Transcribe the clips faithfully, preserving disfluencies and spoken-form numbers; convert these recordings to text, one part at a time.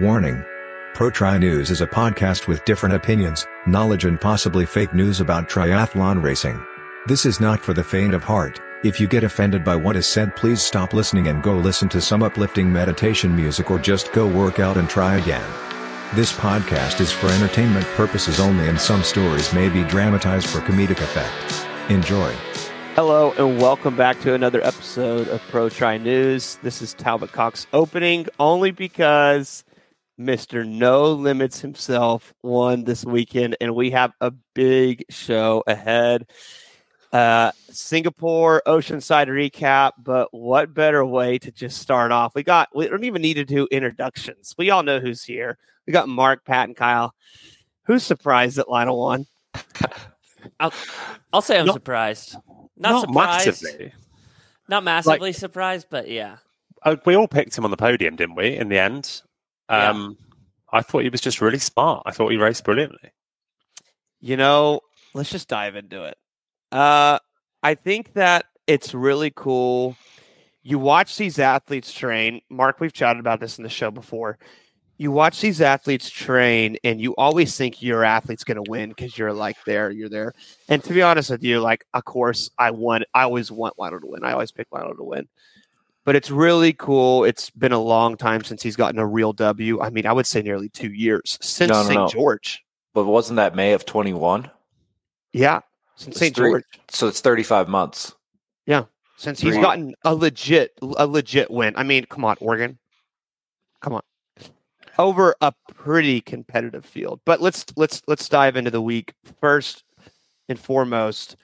Warning. Pro Tri News is a podcast with different opinions, knowledge and possibly fake news about triathlon racing. This is not for the faint of heart. If you get offended by what is said, please stop listening and go listen to some uplifting meditation music or just go work out and try again. This podcast is for entertainment purposes only and some stories may be dramatized for comedic effect. Enjoy. Hello and welcome back to another episode of Pro Tri News. This is Talbot Cox opening only because Mister No Limits himself won this weekend, and we have a big show ahead. Uh, Singapore Oceanside recap, but what better way to just start off? We got we don't even need to do introductions. We all know who's here. We got Mark, Pat, and Kyle. Who's surprised that Lionel won? I'll, I'll say I'm not, surprised. Not, not surprised. massively. Not massively like, surprised, but yeah. Uh, we all picked him on the podium, didn't we, in the end? Um, yeah. I thought he was just really smart. I thought he raced brilliantly. You know, let's just dive into it. Uh, I think that it's really cool. You watch these athletes train. Mark, we've chatted about this in the show before. You watch these athletes train, and you always think your athlete's going to win because you're like there, you're there. And to be honest with you, like, of course, I want. I always want Lionel to win. I always pick Lionel to win. But it's really cool. It's been a long time since he's gotten a real W. I mean, I would say nearly two years since no, no, Saint no. George. But wasn't that May of twenty-one? Yeah, since Saint George. So it's thirty-five months. Yeah, since he's Three. gotten a legit, a legit win. I mean, come on, Oregon. Come on. Over a pretty competitive field. But let's let's let's dive into the week. First and foremost,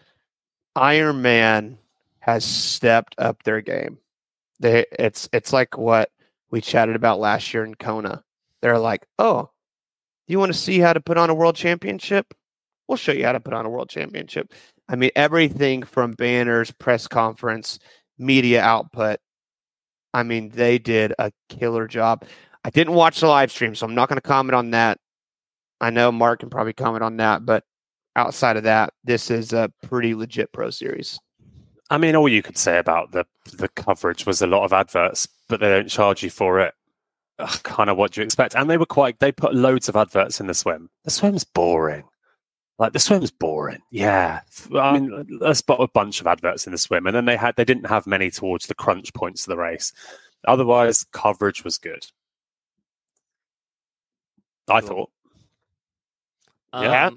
Ironman has stepped up their game. They it's it's like what we chatted about last year in Kona. They're like, oh, you want to see how to put on a world championship? We'll show you how to put on a world championship. I mean, everything from banners, press conference, media output. I mean, they did a killer job. I didn't watch the live stream, so I'm not going to comment on that. I know Mark can probably comment on that, but outside of that, this is a pretty legit pro series. I mean, all you could say about the the coverage was a lot of adverts, but they don't charge you for it. Ugh, kind of what do you expect? And they were quite, they put loads of adverts in the swim. The swim's boring. Like, the swim's boring. Yeah. I mean, I spot a bunch of adverts in the swim, and then they had, they didn't have many towards the crunch points of the race. Otherwise, coverage was good. I thought. Um, Yeah.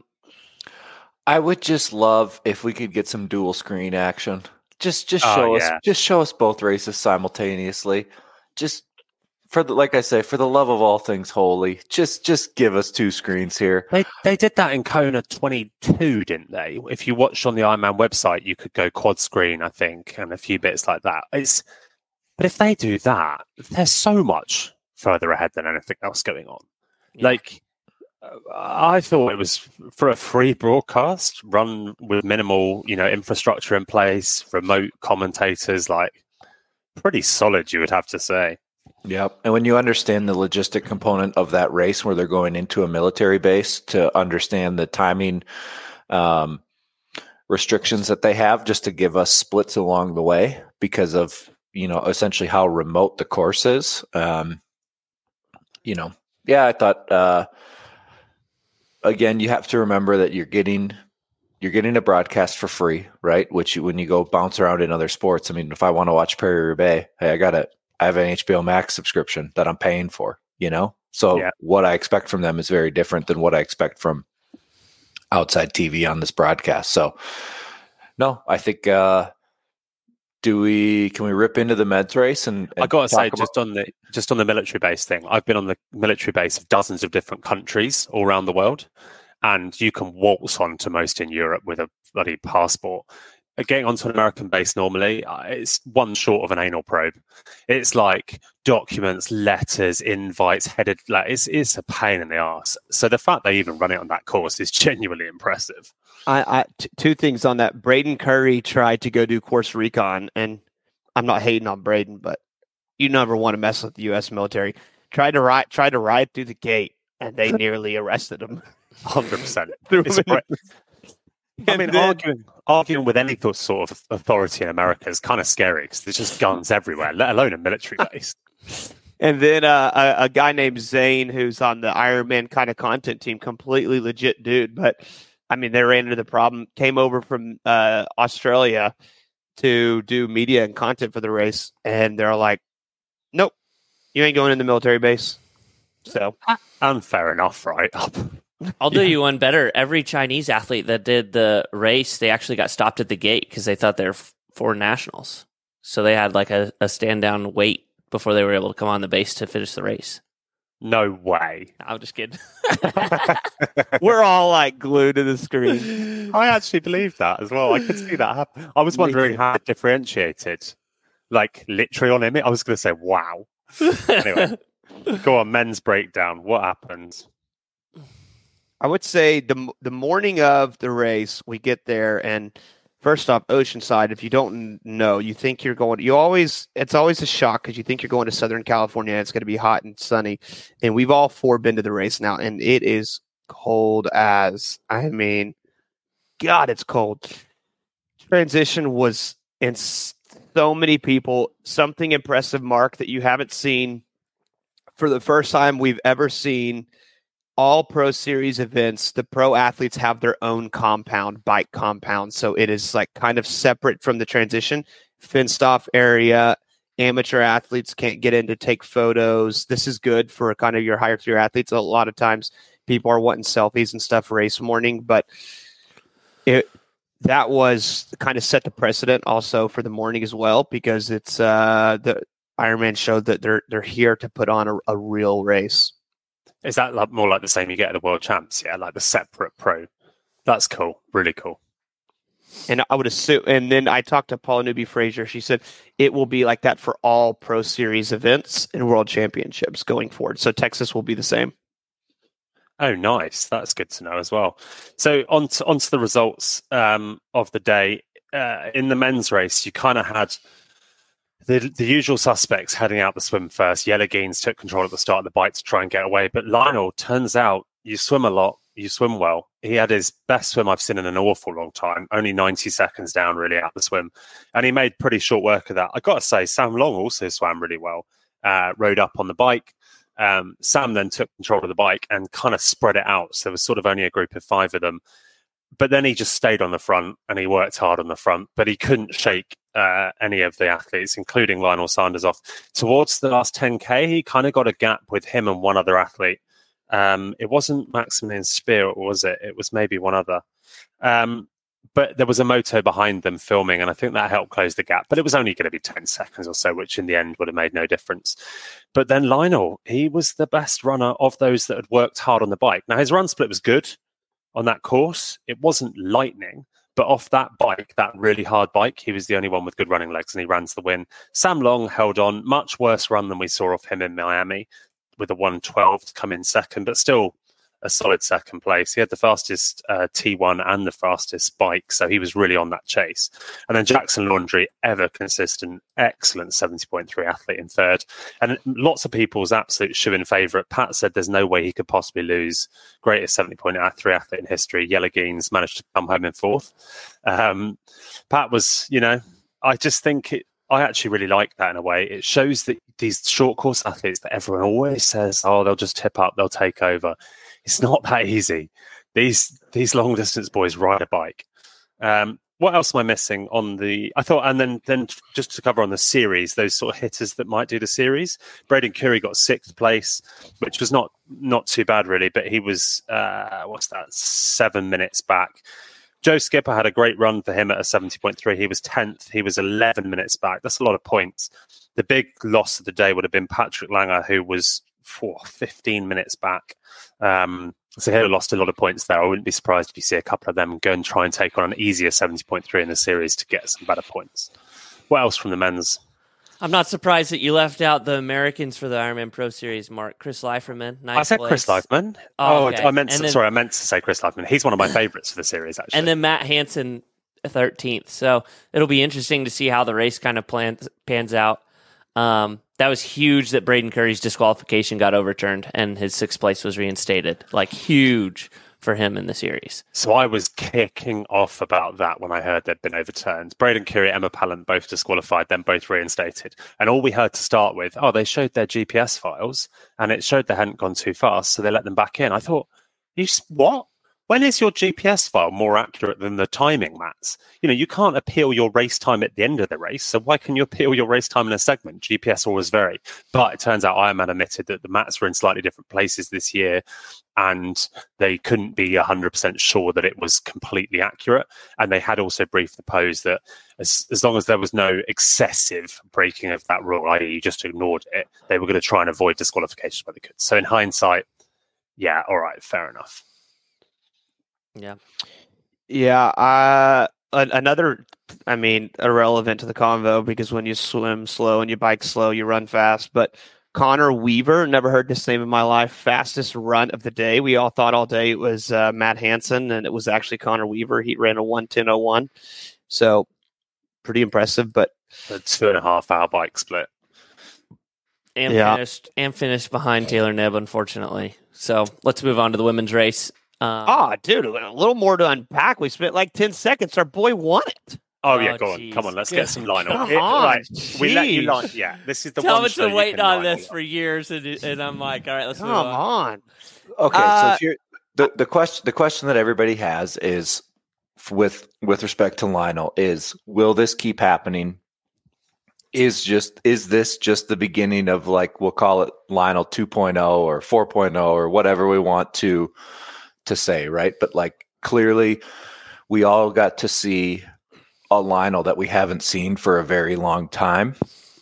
I would just love if we could get some dual screen action. Just just Oh, show us yeah. just show us both races simultaneously. Just for the like I say, for the love of all things holy, just just give us two screens here. They they did that in Kona twenty-two, didn't they? If you watched on the Ironman website, you could go quad screen, I think, and a few bits like that. It's but if they do that, they're so much further ahead than anything else going on. Yeah. Like, uh, I thought it was for a free broadcast run with minimal, you know, infrastructure in place, remote commentators, like pretty solid, you would have to say. Yep. And when you understand the logistic component of that race where they're going into a military base to understand the timing um, restrictions that they have just to give us splits along the way because of, you know, essentially how remote the course is. Um, you know, yeah, I thought, uh, again, you have to remember that you're getting you're getting a broadcast for free, right? Which you, when you go bounce around in other sports, I mean, if I want to watch Paris-Roubaix, hey, I got it. I have an H B O Max subscription that I'm paying for, you know? So Yeah. what I expect from them is very different than what I expect from outside T V on this broadcast. So no, I think uh, do we can we rip into the Meds race and, and I got to say, talk just on the just on the military base thing, I've been on the military base of dozens of different countries all around the world, and you can waltz onto most in Europe with a bloody passport. Getting onto an American base normally, uh, it's one short of an anal probe. It's like documents, letters, invites, headed. Like it's it's a pain in the ass. So the fact they even run it on that course is genuinely impressive. I, I t- two things on that. Braden Curry tried to go do course recon, and I'm not hating on Braden, but you never want to mess with the U S military. Tried to ride, tried to ride through the gate, and they nearly arrested him. Hundred percent. Threw him in- I mean, And then- arguing arguing with any sort of authority in America is kind of scary because there's just guns everywhere, let alone a military base. And then uh, a, a guy named Zane, who's on the Ironman kind of content team, completely legit dude. But I mean, they ran into the problem, came over from uh, Australia to do media and content for the race. And they're like, nope, you ain't going in the military base. So, and fair enough, right? I'll do you one better. Every Chinese athlete that did the race, they actually got stopped at the gate because they thought they were f- foreign nationals. So they had like a, a stand down wait before they were able to come on the base to finish the race. No way. I'm just kidding. We're all like glued to the screen. I actually believe that as well. I could see that happen. I was wondering how it differentiated. Like literally on image. I was going to say, wow. Anyway, go on, men's breakdown. What happened? I would say the the morning of the race, we get there, and first off, Oceanside, if you don't know, you think you're going, you always, it's always a shock because you think you're going to Southern California and it's going to be hot and sunny. And we've all four been to the race now, and it is cold as, I mean, God, it's cold. Transition was in so many people, something impressive, Mark, that you haven't seen for the first time we've ever seen. All Pro Series events, the pro athletes have their own compound, bike compound. So it is like kind of separate from the transition, fenced off area. Amateur athletes can't get in to take photos. This is good for kind of your higher tier athletes. A lot of times people are wanting selfies and stuff race morning, but it that was kind of set the precedent also for the morning as well, because it's uh, the Ironman showed that they're they're here to put on a, a real race. Is that like more like the same you get at the World Champs? Yeah, like the separate pro. That's cool. Really cool. And I would assume, and then I talked to Paula Newby Fraser. She said it will be like that for all Pro Series events and World Championships going forward. So Texas will be the same. Oh, nice. That's good to know as well. So on to, on to the results um, of the day. Uh, in the men's race, you kind of had The, the usual suspects heading out the swim first. Yellow-Geens took control at the start of the bike to try and get away. But Lionel, turns out, you swim a lot, you swim well. He had his best swim I've seen in an awful long time, only ninety seconds down really out the swim. And he made pretty short work of that. I got to say, Sam Long also swam really well, uh, rode up on the bike. Um, Sam then took control of the bike and kind of spread it out. So there was sort of only a group of five of them. But then he just stayed on the front and he worked hard on the front, but he couldn't shake uh, any of the athletes, including Lionel Sanders, off. Towards the last ten K, he kind of got a gap with him and one other athlete. Um, it wasn't Maximilian Spear, was it? It was maybe one other. Um, but there was a moto behind them filming, and I think that helped close the gap. But it was only going to be ten seconds or so, which in the end would have made no difference. But then Lionel, he was the best runner of those that had worked hard on the bike. Now, his run split was good on that course. It wasn't lightning, but off that bike, that really hard bike, he was the only one with good running legs, and he ran to the win. Sam Long held on, much worse run than we saw of him in Miami, with a one twelve to come in second, but still a solid second place. He had the fastest uh, T one and the fastest bike, so he was really on that chase. And then Jackson Laundry, ever consistent, excellent seventy point three athlete in third. And lots of people's absolute shoe-in favourite. Pat said there's no way he could possibly lose. Greatest seventy point three athlete in history. Yellow-Geens managed to come home in fourth. Um, Pat was, you know, I just think it, I actually really like that in a way. It shows that these short course athletes that everyone always says, oh, they'll just tip up, they'll take over. It's not that easy. These these long distance boys ride a bike. Um, what else am I missing on the? I thought, and then then just to cover on the series, those sort of hitters that might do the series. Braden Curry got sixth place, which was not not too bad really, but he was uh, what's that? Seven minutes back. Joe Skipper had a great run for him at a seventy point three. He was tenth. He was eleven minutes back. That's a lot of points. The big loss of the day would have been Patrick Langer, who was for fifteen minutes back. Um, so he lost a lot of points there. I wouldn't be surprised if you see a couple of them go and try and take on an easier seventy point three in the series to get some better points. What else from the men's? I'm not surprised that you left out the Americans for the Ironman Pro Series, Mark. Chris Leiferman, ninth I said place. Chris Leifman. Oh, oh okay. I meant to, then, sorry, I meant to say Chris Leifman. He's one of my favorites for the series, actually. And then Matt Hansen, thirteenth. So it'll be interesting to see how the race kind of plans, pans out. Um, that was huge that Braden Curry's disqualification got overturned and his sixth place was reinstated. Like huge for him in the series. So I was kicking off about that when I heard they'd been overturned. Braden Currie, Emma Pallant, both disqualified, then both reinstated. And all we heard to start with, oh, they showed their G P S files and it showed they hadn't gone too fast, so they let them back in. I thought, you what? When is your G P S file more accurate than the timing mats? You know, you can't appeal your race time at the end of the race, so why can you appeal your race time in a segment? G P S always vary. But it turns out Ironman admitted that the mats were in slightly different places this year, and they couldn't be one hundred percent sure that it was completely accurate. And they had also briefed the pose that as, as long as there was no excessive breaking of that rule, that is you just ignored it, they were going to try and avoid disqualification where they could. So in hindsight, yeah, all right, fair enough. Yeah. Yeah. Uh, another, I mean, irrelevant to the convo because when you swim slow and you bike slow, you run fast. But Connor Weaver, never heard this name in my life, fastest run of the day. We all thought all day it was uh, Matt Hansen, and it was actually Connor Weaver. He ran a one ten oh one. So pretty impressive. But a two and a half hour bike split. And yeah. finished and finished behind Taylor Nebb, unfortunately. So let's move on to the women's race. Um, oh, dude, a little more to unpack. We spent like ten seconds. Our boy won it. Oh, yeah, Oh, go on. geez. Come on, let's get some line on. Come It- on, right, we let you jeez. line. Yeah, this is the Tell one me show to you wait can on line this for years, and, and I'm like, all right, let's Come move on. on. Okay, Uh, so here the, the question the question that everybody has is f- with with respect to Lionel is will this keep happening? Is just is this just the beginning of, like, we'll call it Lionel two point oh or four point oh or whatever we want to to say, right? But like clearly we all got to see a Lionel that we haven't seen for a very long time.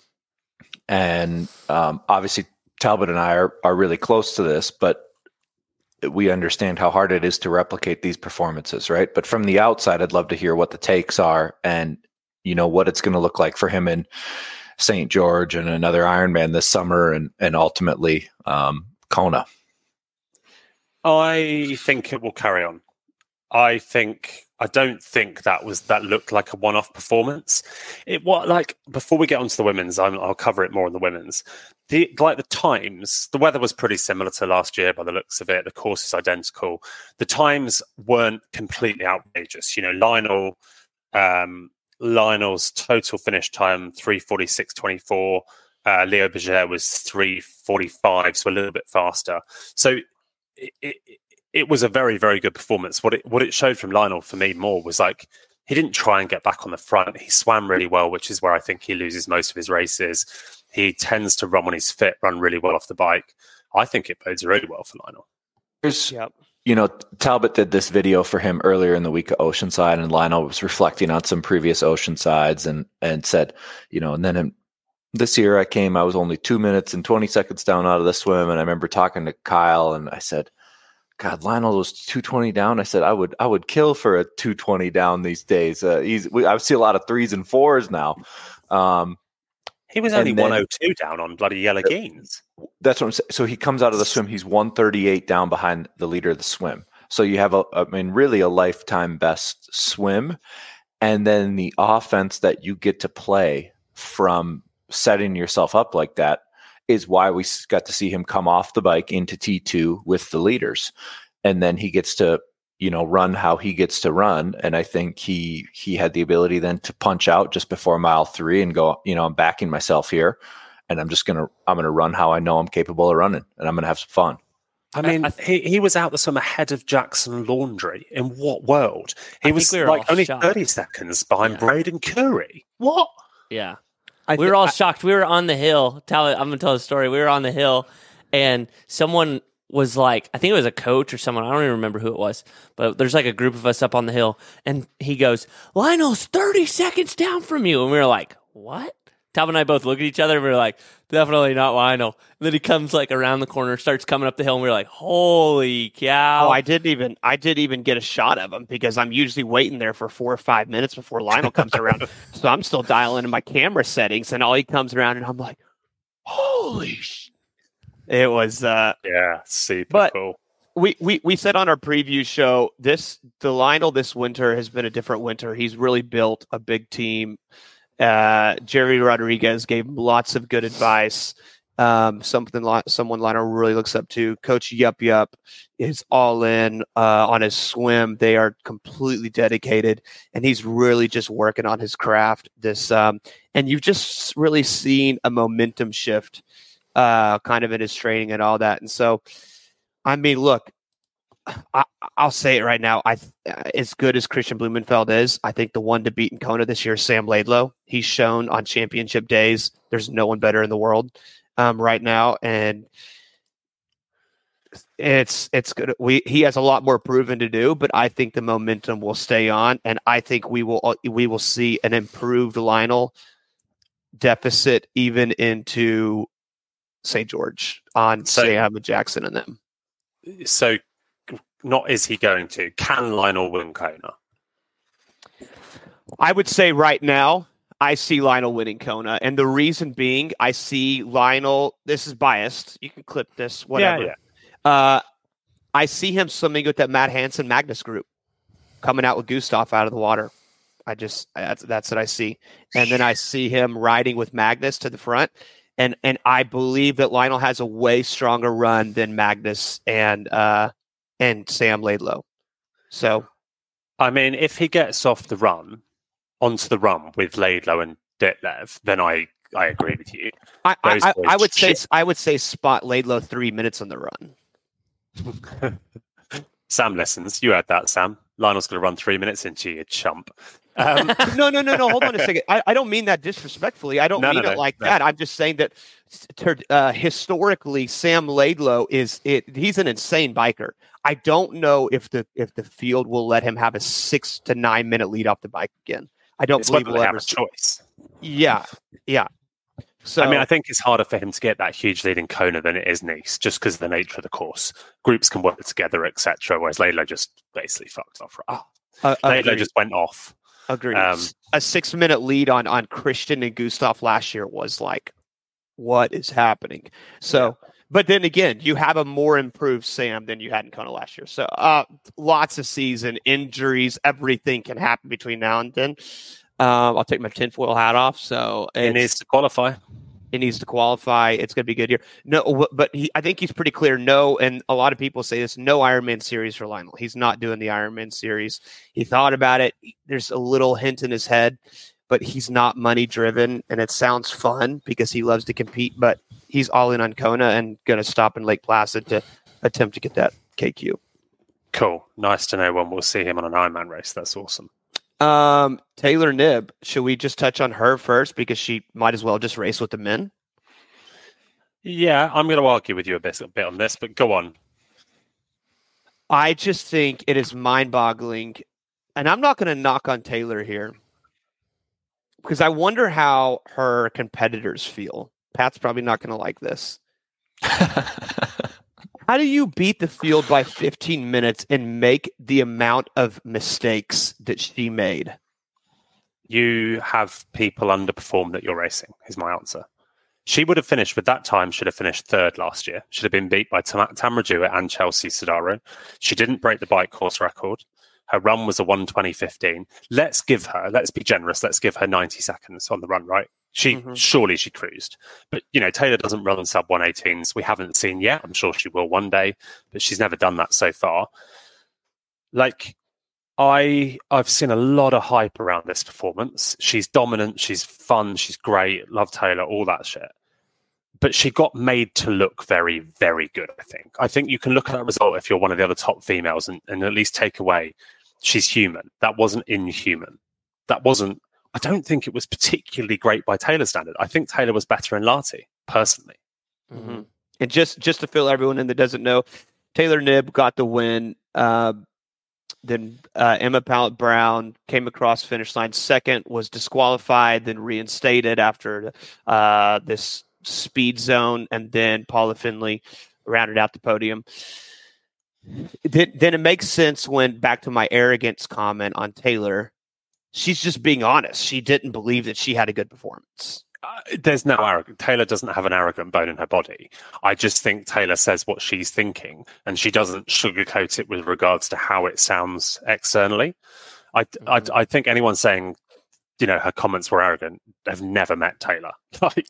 And um, obviously Talbot and I are, are really close to this, but we understand how hard it is to replicate these performances, right? But from the outside, I'd love to hear what the takes are and, you know, what it's going to look like for him in Saint George and another Ironman this summer and, and ultimately um, Kona. I think it will carry on. I think I don't think that was that looked like a one-off performance. It what like before we get onto the women's, I'm, I'll cover it more on the women's. The like the times, the weather was pretty similar to last year by the looks of it. The course is identical. The times weren't completely outrageous. You know, Lionel, um, Lionel's total finish time three forty-six twenty-four. Uh, Leo Berger was three forty-five, so a little bit faster. So it, it, it was a very, very good performance. What it what it showed from Lionel for me more was like he didn't try and get back on the front. He swam really well, which is where I think he loses most of his races. He tends to run when he's fit, run really well off the bike. I think it bodes really well for Lionel. There's, Yep. you know, Talbot did this video for him earlier in the week at Oceanside, and Lionel was reflecting on some previous Oceansides and and said, you know, and then in, this year I came, I was only two minutes and twenty seconds down out of the swim, and I remember talking to Kyle, and I said, God, Lionel was two twenty down. I said, I would, I would kill for a two twenty down these days. Uh, he's, we, I see a lot of threes and fours now. Um, He was only and then- one oh two down on bloody Yellow Geens. that's what I'm saying. So he comes out of the swim. He's one thirty-eight down behind the leader of the swim. So you have a, I mean, really a lifetime best swim. And then the offense that you get to play from setting yourself up like that is why we got to see him come off the bike into T two with the leaders. And then he gets to, you know, run how he gets to run. And I think he, he had the ability then to punch out just before mile three and go, you know, I'm backing myself here and I'm just going to, I'm going to run how I know I'm capable of running and I'm going to have some fun. I mean, I- I he, he was out the swim ahead of Jackson Laundry. In what world? He I was think we were like all only shocked. thirty seconds behind Yeah. Braden Currie. What? Yeah. I we thi- were all I- shocked. We were on the hill. Tell I'm gonna tell the story. We were on the hill, and someone was like, I think it was a coach or someone. I don't even remember who it was, but there's like a group of us up on the hill, and he goes, "Lionel's thirty seconds down from you," and we were like, "What?" Talbot and I both look at each other, and we were like, "Definitely not Lionel." And then he comes like around the corner, starts coming up the hill, and we were like, "Holy cow!" Oh, I didn't even I didn't even get a shot of him because I'm usually waiting there for four or five minutes before Lionel comes around. So I'm still dialing in my camera settings, and all he comes around, and I'm like, "Holy sh!" It was. Uh, Yeah, super But- cool. we, we we said on our preview show this the Lionel this winter has been a different winter. He's really built a big team. Uh, Jerry Rodriguez gave him lots of good advice. Um, something like someone Lionel really looks up to. Coach Yup Yup is all in uh, on his swim. They are completely dedicated, and he's really just working on his craft. This um, and you've just really seen a momentum shift, uh, kind of in his training and all that. And so, I mean, look, I, I'll say it right now. I as good as Christian Blumenfeld is, I think the one to beat in Kona this year is Sam Laidlow. He's shown on championship days there's no one better in the world. Um, right now, and it's it's good. We he has a lot more proven to do, but I think the momentum will stay on, and I think we will we will see an improved Lionel deficit even into Saint George on So- Sam and Jackson and them. So, not is he going to? Can Lionel win Kona? I would say right now, I see Lionel winning Kona, and the reason being, I see Lionel. This is biased. You can clip this, whatever. Yeah, Uh, I see him swimming with that Matt Hansen Magnus group, coming out with Gustav out of the water. I just that's that's what I see, and then I see him riding with Magnus to the front, and and I believe that Lionel has a way stronger run than Magnus and uh and Sam Laidlow. So I mean, if he gets off the run, onto the run with Laidlow and Ditlev, then I, I agree with you. I I, Those I, boys I would say shit. I would say spot Laidlow three minutes on the run. Sam listens. You heard that, Sam. Lionel's going to run three minutes into you, chump. Um, no, no, no, no. Hold on a second. I, I don't mean that disrespectfully. I don't No, mean no, it no, like no. that. I'm just saying that uh, historically, Sam Laidlow is it. He's an insane biker. I don't know if the if the field will let him have a six to nine minute lead off the bike again. I don't it's believe whether we'll they have ever a see. choice. Yeah, yeah. So I mean, I think it's harder for him to get that huge lead in Kona than it is Nice, just because of the nature of the course. Groups can work together, et cetera. Whereas Laidlow just basically fucked off. Oh, uh, Laidlow agreed. just went off. Agreed. um, a six minute lead on on Christian and Gustav last year was like, what is happening? So. But then again, you have a more improved Sam than you had in Kona last year. So uh, lots of season, injuries, everything can happen between now and then. Um, I'll take my tinfoil hat off. So He it's- needs to qualify. it needs to qualify. It's going to be good here. No, but he, I think he's pretty clear. No, and a lot of people say this: no Ironman series for Lionel. He's not doing the Ironman series. He thought about it. There's a little hint in his head, but he's not money driven, and it sounds fun because he loves to compete. But he's all in on Kona and going to stop in Lake Placid to attempt to get that K Q. Cool. Nice to know when we'll see him on an Ironman race. That's awesome. Um, Taylor Knibb. Should we just touch on her first because she might as well just race with the men? Yeah, I'm going to argue with you a bit, a bit on this, but go on. I just think it is mind-boggling, and I'm not going to knock on Taylor here because I wonder how her competitors feel. Pat's probably not going to like this. How do you beat the field by fifteen minutes and make the amount of mistakes that she made? You have people underperform that you're racing, is my answer. She would have finished with that time, should have finished third last year. Should have been beat by Tam- Tamara Jewett and Chelsea Sodaro. She didn't break the bike course record. Her run was a one twenty fifteen. Let's give her, let's be generous, let's give her ninety seconds on the run, right? She Mhm. surely she cruised. But, you know, Taylor doesn't run sub one eighteens. We haven't seen yet. I'm sure she will one day, but she's never done that so far. Like, I, I've seen a lot of hype around this performance. She's dominant. She's fun. She's great. Love Taylor, all that shit. But she got made to look very, very good, I think. I think you can look at that result if you're one of the other top females and, and at least take away she's human. That wasn't inhuman. That wasn't, I don't think it was particularly great by Taylor's standard. I think Taylor was better in Lati, personally. Mm-hmm. And just just to fill everyone in that doesn't know, Taylor Knibb got the win. Uh, then uh, Emma Pallet Brown came across finish line second, was disqualified, then reinstated after uh, this speed zone, and then Paula Finley rounded out the podium. Then, then it makes sense when, back to my arrogance comment on Taylor, she's just being honest. She didn't believe that she had a good performance. Uh, there's no arrogant. Taylor doesn't have an arrogant bone in her body. I just think Taylor says what she's thinking, and she doesn't sugarcoat it with regards to how it sounds externally. I, Mhm. I, I think anyone saying, you know, her comments were arrogant have never met Taylor. Like, Yeah.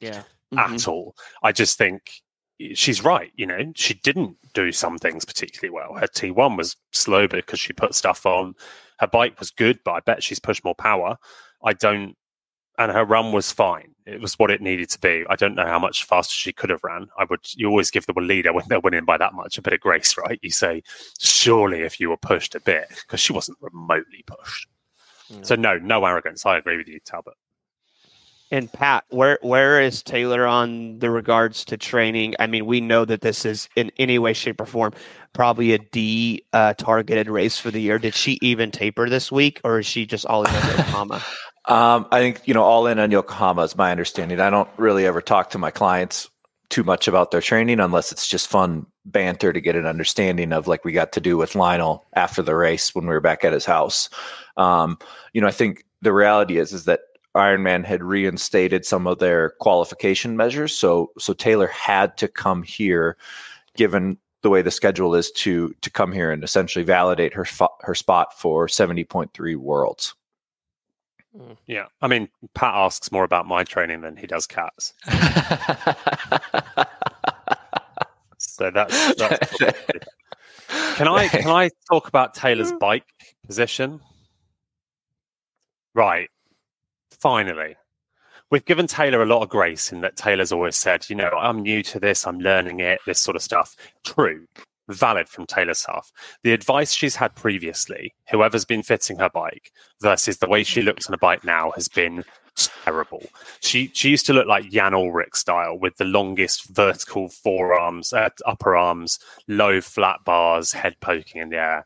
Mhm. at all. I just think she's right. You know, she didn't do some things particularly well. Her T one was slow because she put stuff on. Her bike was good, but I bet she's pushed more power. I don't, and her run was fine. It was what it needed to be. I don't know how much faster she could have ran. I would. You always give the leader when they're winning by that much a bit of grace, right? You say, surely if you were pushed a bit, because she wasn't remotely pushed. No. So no, no arrogance. I agree with you, Talbot. And Pat, where where is Taylor on the regards to training? I mean, we know that this is in any way, shape, or form probably a D uh, targeted race for the year. Did she even taper this week, or is she just all in on Yokohama? Um, I think, you know, all in on Yokohama is my understanding. I don't really ever talk to my clients too much about their training unless it's just fun banter to get an understanding of, like we got to do with Lionel after the race when we were back at his house. Um, you know, I think the reality is, is that Ironman had reinstated some of their qualification measures. So, so Taylor had to come here, given the way the schedule is, to, to come here and essentially validate her, her spot for seventy point three Worlds. Yeah. I mean, Pat asks more about my training than he does Cat's. So that's, that's can I can I talk about Taylor's bike position? Right. Finally. We've given Taylor a lot of grace in that Taylor's always said, you know, I'm new to this, I'm learning it, this sort of stuff. True. Valid from Taylor's half. The advice she's had previously, whoever's been fitting her bike versus the way she looks on a bike now, has been terrible. She she used to look like Jan Ulrich style, with the longest vertical forearms, uh, upper arms, low flat bars, head poking in the air.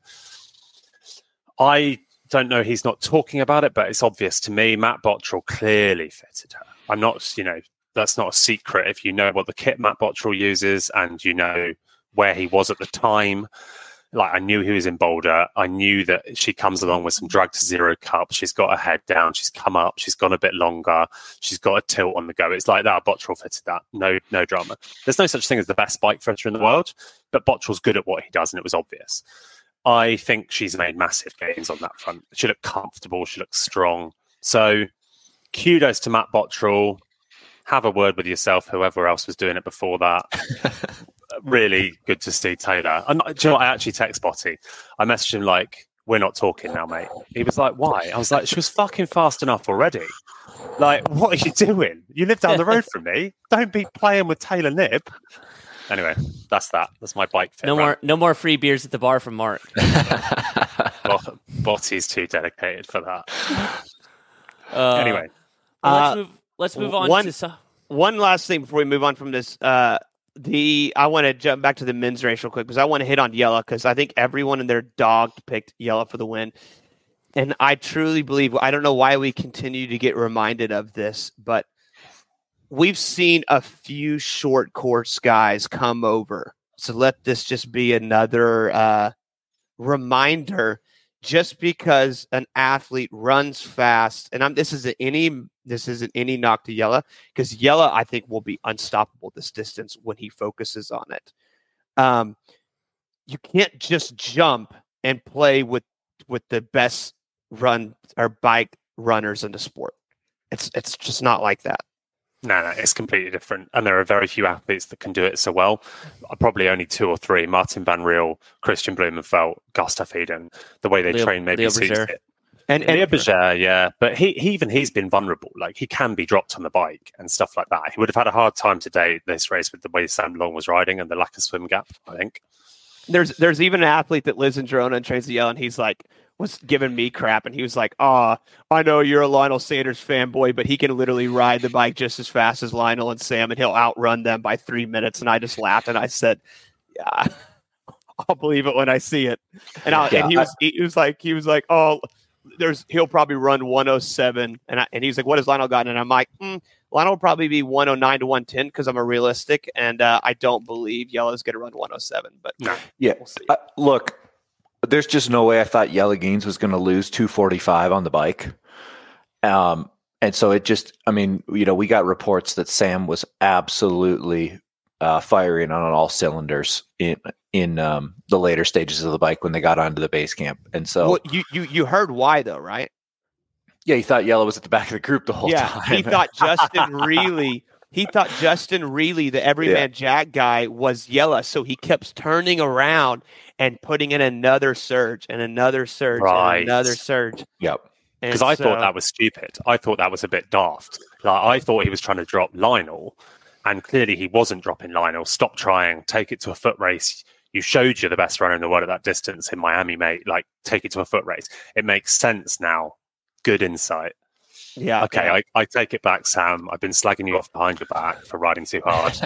I don't know, he's not talking about it, but it's obvious to me. Matt Bottrell clearly fitted her. I'm not, you know, that's not a secret if you know what the kit Matt Bottrell uses and you know where he was at the time. Like, I knew he was in Boulder. I knew that she comes along with some drag to zero cup. She's got her head down. She's come up. She's gone a bit longer. She's got a tilt on the go. It's like that. Bottrell fitted that. No, no drama. There's no such thing as the best bike fitter in the world, but Bottrell's good at what he does, and it was obvious. I think she's made massive gains on that front. She looked comfortable. She looked strong. So kudos to Matt Bottrell. Have a word with yourself, whoever else was doing it before that. Really good to see Taylor. And do you know what? I actually text Botty. I messaged him like, we're not talking now, mate. He was like, why? I was like, she was fucking fast enough already. Like, what are you doing? You live down the road from me. Don't be playing with Taylor Knibb. Anyway, that's that. That's my bike fit. No rant. more, no more free beers at the bar from Mark. Bot- Botty's too dedicated for that. Uh, Anyway. well, let's Uh, move. Let's move on one- to some. One last thing before we move on from this. Uh, the I want to jump back to the men's race real quick because I want to hit on Yella, because I think everyone in their dog picked Yella for the win. And I truly believe, I don't know why we continue to get reminded of this, but we've seen a few short course guys come over. So let this just be another uh, reminder. Just because an athlete runs fast, and I'm, this isn't any this isn't any knock to Yella, because Yella, I think, will be unstoppable this distance when he focuses on it. Um, you can't just jump and play with with the best run or bike runners in the sport. It's it's just not like that. No, no, it's completely different. And there are very few athletes that can do it so well. Probably only two or three. Martin Van Riel, Christian Blumenfeld, Gustav Eden. The way they Leo- train maybe Leo suits Berger. it. And, And and Berger, yeah. But he, he even he's been vulnerable. Like, he can be dropped on the bike and stuff like that. He would have had a hard time today, this race, with the way Sam Long was riding and the lack of swim gap, I think. there's there's even an athlete that lives in Girona and trains the Yella, and he's like, was giving me crap, and he was like, "Ah, oh, I know you're a Lionel Sanders fanboy, but he can literally ride the bike just as fast as Lionel and Sam, and he'll outrun them by three minutes." And I just laughed, and I said, "Yeah, I'll believe it when I see it." And, I, Yeah, and he was he was like he was like, "Oh, there's he'll probably run one oh seven," and I, and he was like, "What has Lionel gotten?" And I'm like, mm, "Lionel will probably be one oh nine to one ten because I'm a realistic, and uh, I don't believe Yella's going to run one oh seven." But No. Yeah. we'll see. Uh, look, there's just no way I thought Yella Gaines was going to lose two forty-five on the bike. Um, and so it just, I mean, you know, we got reports that Sam was absolutely uh, firing on all cylinders in in um, the later stages of the bike when they got onto the base camp. And so, Well, you you you heard why though, right? yeah, he thought Yella was at the back of the group the whole yeah, time. he thought Justin really he thought Justin Reilly, the Everyman Yeah. Jack guy, was Yella, so he kept turning around and putting in another surge and another surge Right. and another surge. Yep. And Because I so- thought that was stupid. I thought that was a bit daft. Like I thought he was trying to drop Lionel, and clearly he wasn't dropping Lionel. Stop trying. Take it to a foot race. You showed you're the best runner in the world at that distance in Miami, mate. Like take it to a foot race. It makes sense now. Good insight. yeah, Okay, yeah. I, I take it back, Sam. I've been slagging you off behind your back for riding too hard.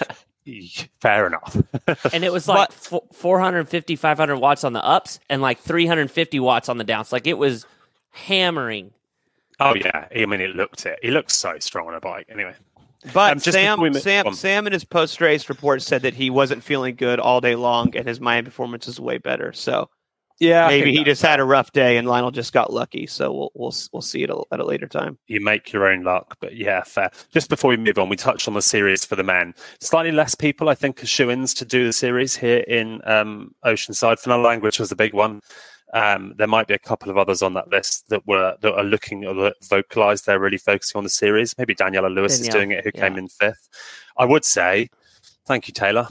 Fair enough. And it was like fo- four hundred fifty, five hundred watts on the ups and like three hundred fifty watts on the downs. Like it was hammering. Oh yeah, I mean it looked it. He looked so strong on a bike. Anyway, But Um, just Sam, before we move Sam, on. Sam in his post race report said that he wasn't feeling good all day long, and his Miami performance is way better. So yeah, maybe he just had a rough day, and Lionel just got lucky. So we'll we'll we'll see it at a later time. you make your own luck. But yeah, fair. Just before we move on, we touched on the series for the men. Slightly less people, I think, are shoo-ins to do the series here in um, Oceanside. Vanilla Language was the big one. Um, there might be a couple of others on that list that were that are looking or that vocalized. They're really focusing on the series. Maybe Daniela Lewis is Danielle, doing it, who yeah. came in fifth. I would say, thank you, Taylor.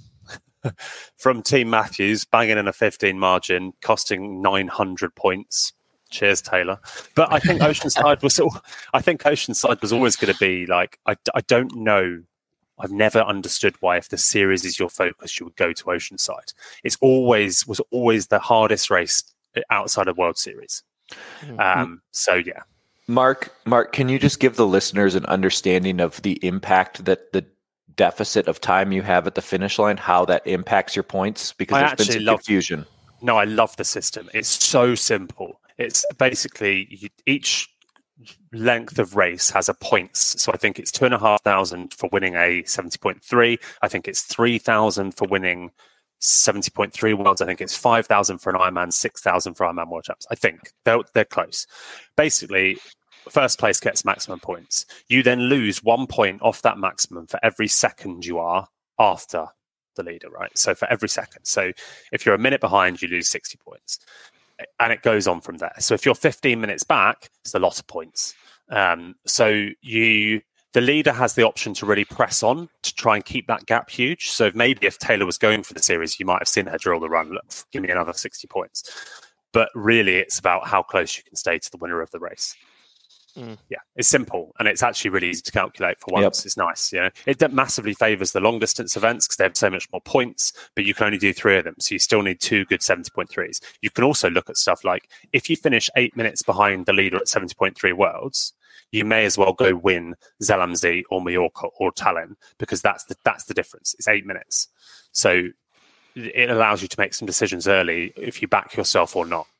From Team Matthews, banging in a fifteen margin, costing nine hundred points. Cheers, Taylor. But I think Oceanside was. al- I think Oceanside was always going to be like. I, I don't know. I've never understood why, if the series is your focus, you would go to Oceanside. It's always was always the hardest race outside of World Series. Um, so yeah, Mark, Mark, can you just give the listeners an understanding of the impact that the deficit of time you have at the finish line, how that impacts your points? Because I there's been actually some love- confusion. no, I love the system. It's so simple. It's basically you, each length of race has a points. So I think it's two and a half thousand for winning a seventy point three. I think it's three thousand for winning seventy point three worlds. I think it's five thousand for an Ironman, six thousand for Ironman World Champs. I think they're, they're close. Basically, first place gets maximum points. You then lose one point off that maximum for every second you are after the leader, right? So for every second. So if you're a minute behind, you lose sixty points. And it goes on from there. So if you're fifteen minutes back, it's a lot of points. Um, so you, the leader has the option to really press on to try and keep that gap huge. So maybe if Taylor was going for the series, you might have seen her drill the run. Look, give me another sixty points. But really, it's about how close you can stay to the winner of the race. Mm. Yeah, it's simple, and it's actually really easy to calculate for once. Yep. It's nice, you know. It massively favors the long distance events because they have so much more points, but you can only do three of them, so you still need two good seventy point threes. You can also look at stuff like if you finish eight minutes behind the leader at seventy point three worlds, you may as well go win Zellamzi or Mallorca or Tallinn because that's the that's the difference. It's eight minutes, so it allows you to make some decisions early if you back yourself or not.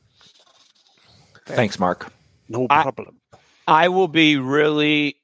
Thanks, Mark. No I- problem. I will be really.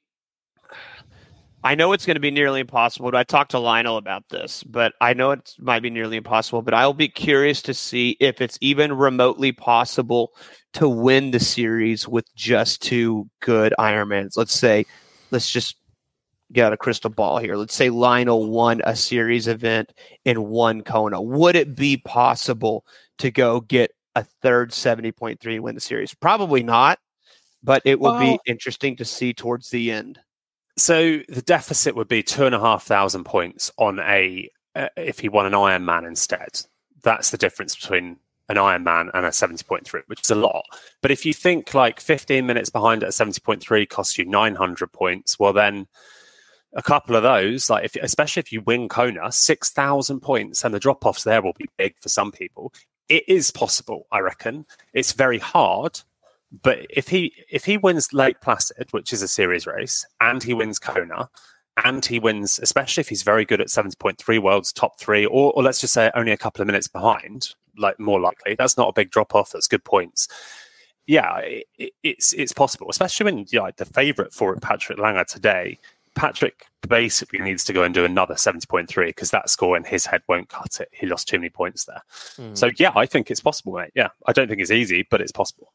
I know it's going to be nearly impossible. I talked to Lionel about this, but I know it might be nearly impossible. But I will be curious to see if it's even remotely possible to win the series with just two good Ironmans. Let's say, let's just get out a crystal ball here. Let's say Lionel won a series event in one Kona. Would it be possible to go get a third seventy point three and win the series? Probably not. But it will Well- be interesting to see towards the end. So the deficit would be two and a half thousand points on a uh, if he won an Ironman instead. That's the difference between an Ironman and a seventy point three, which is a lot. But if you think like fifteen minutes behind at a seventy point three costs you nine hundred points, well then a couple of those, like if especially if you win Kona, six thousand points, and the drop offs there will be big for some people. It is possible, I reckon. It's very hard. But if he if he wins Lake Placid, which is a series race, and he wins Kona, and he wins, especially if he's very good at seventy point three worlds, top three, or, or let's just say only a couple of minutes behind, like more likely, that's not a big drop off. That's good points. Yeah, it, it's it's possible, especially when you know, like the favourite for it, Patrick Langer today. Patrick basically needs to go and do another seventy point three because that score in his head won't cut it. He lost too many points there. Mm. So yeah, I think it's possible, mate. Yeah, I don't think it's easy, but it's possible.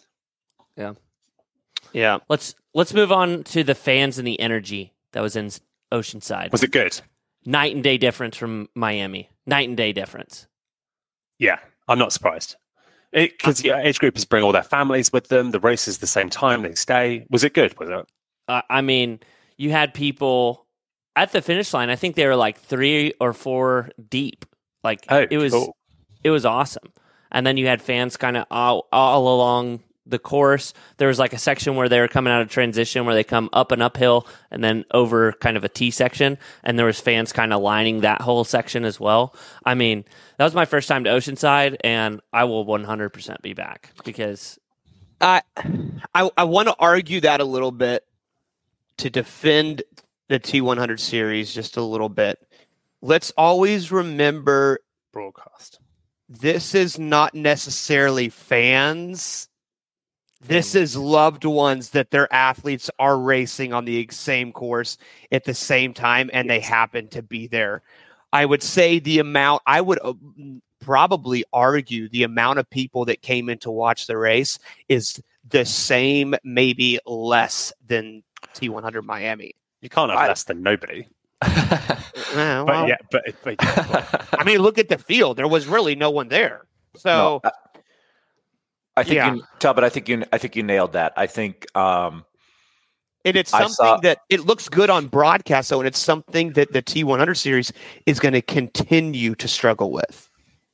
Yeah. Let's let's move on to the fans and the energy that was in Oceanside. Was it good? Night and day difference from Miami. Night and day difference. Yeah, I'm not surprised. Because yeah, age groupers bring all their families with them. The race is the same time they stay. Was it good? Was it? Uh, I mean, you had people at the finish line. I think they were like three or four deep. Like Oh, it was, cool. it was awesome. And then you had fans kind of all, all along the course. There was like a section where they were coming out of transition where they come up and uphill and then over kind of a T section. And there was fans kind of lining that whole section as well. I mean, that was my first time to Oceanside, and I will one hundred percent be back because I I, I want to argue that a little bit to defend the T one hundred series just a little bit. Let's always remember Broadcast. this is not necessarily fans. This is loved ones that their athletes are racing on the same course at the same time, and they happen to be there. I would say the amount, I would uh, probably argue the amount of people that came in to watch the race is the same, maybe less than T one hundred Miami. You can't have I- less than nobody. Uh, But well, yeah, but, but yeah, I mean, look at the field. There was really no one there. So, No, I, I think Yeah. you, Talbot. I think you. I think you nailed that. I think. Um, and it's I something saw- that it looks good on broadcast, though, and it's something that the T one hundred series is going to continue to struggle with.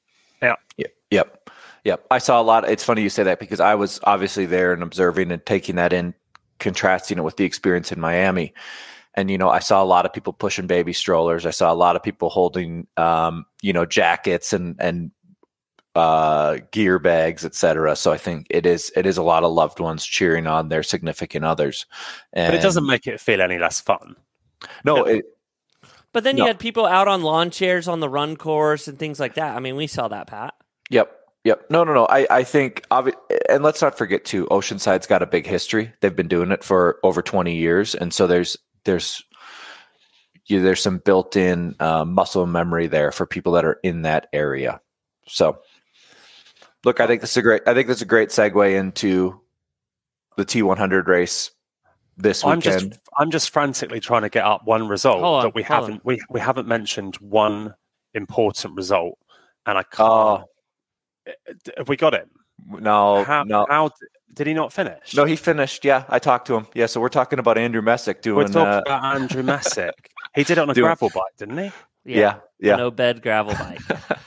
Yep. Yep. I saw a lot. It's funny you say that because I was obviously there and observing and taking that in, contrasting it with the experience in Miami. And, you know, I saw a lot of people pushing baby strollers. I saw a lot of people holding, um, you know, jackets and, and, uh, gear bags, et cetera. So I think it is, it is a lot of loved ones cheering on their significant others. And but it doesn't make it feel any less fun. no, it, But then you No. had people out on lawn chairs on the run course and things like that. I mean, we saw that, Pat. Yep. Yep. No, no, no. I, I think, obvi- and let's not forget too, Oceanside's got a big history. They've been doing it for over twenty years. And so there's, there's, yeah, there's some built-in uh, muscle memory there for people that are in that area. So look, I think this is a great, I think this is a great segue into the T one hundred race this I'm weekend. just I'm just frantically trying to get up one result Hold on, that we hold haven't we, we haven't mentioned one important result, and I Oh, can't. Have we got it? no, how no, how d- did he not finish? no, he finished. Yeah. I talked to him. Yeah. So we're talking about Andrew Messick We're doing, talking uh, about Andrew Messick. He did it on a Doing- gravel bike, didn't he? yeah. Yeah. No bed gravel bike.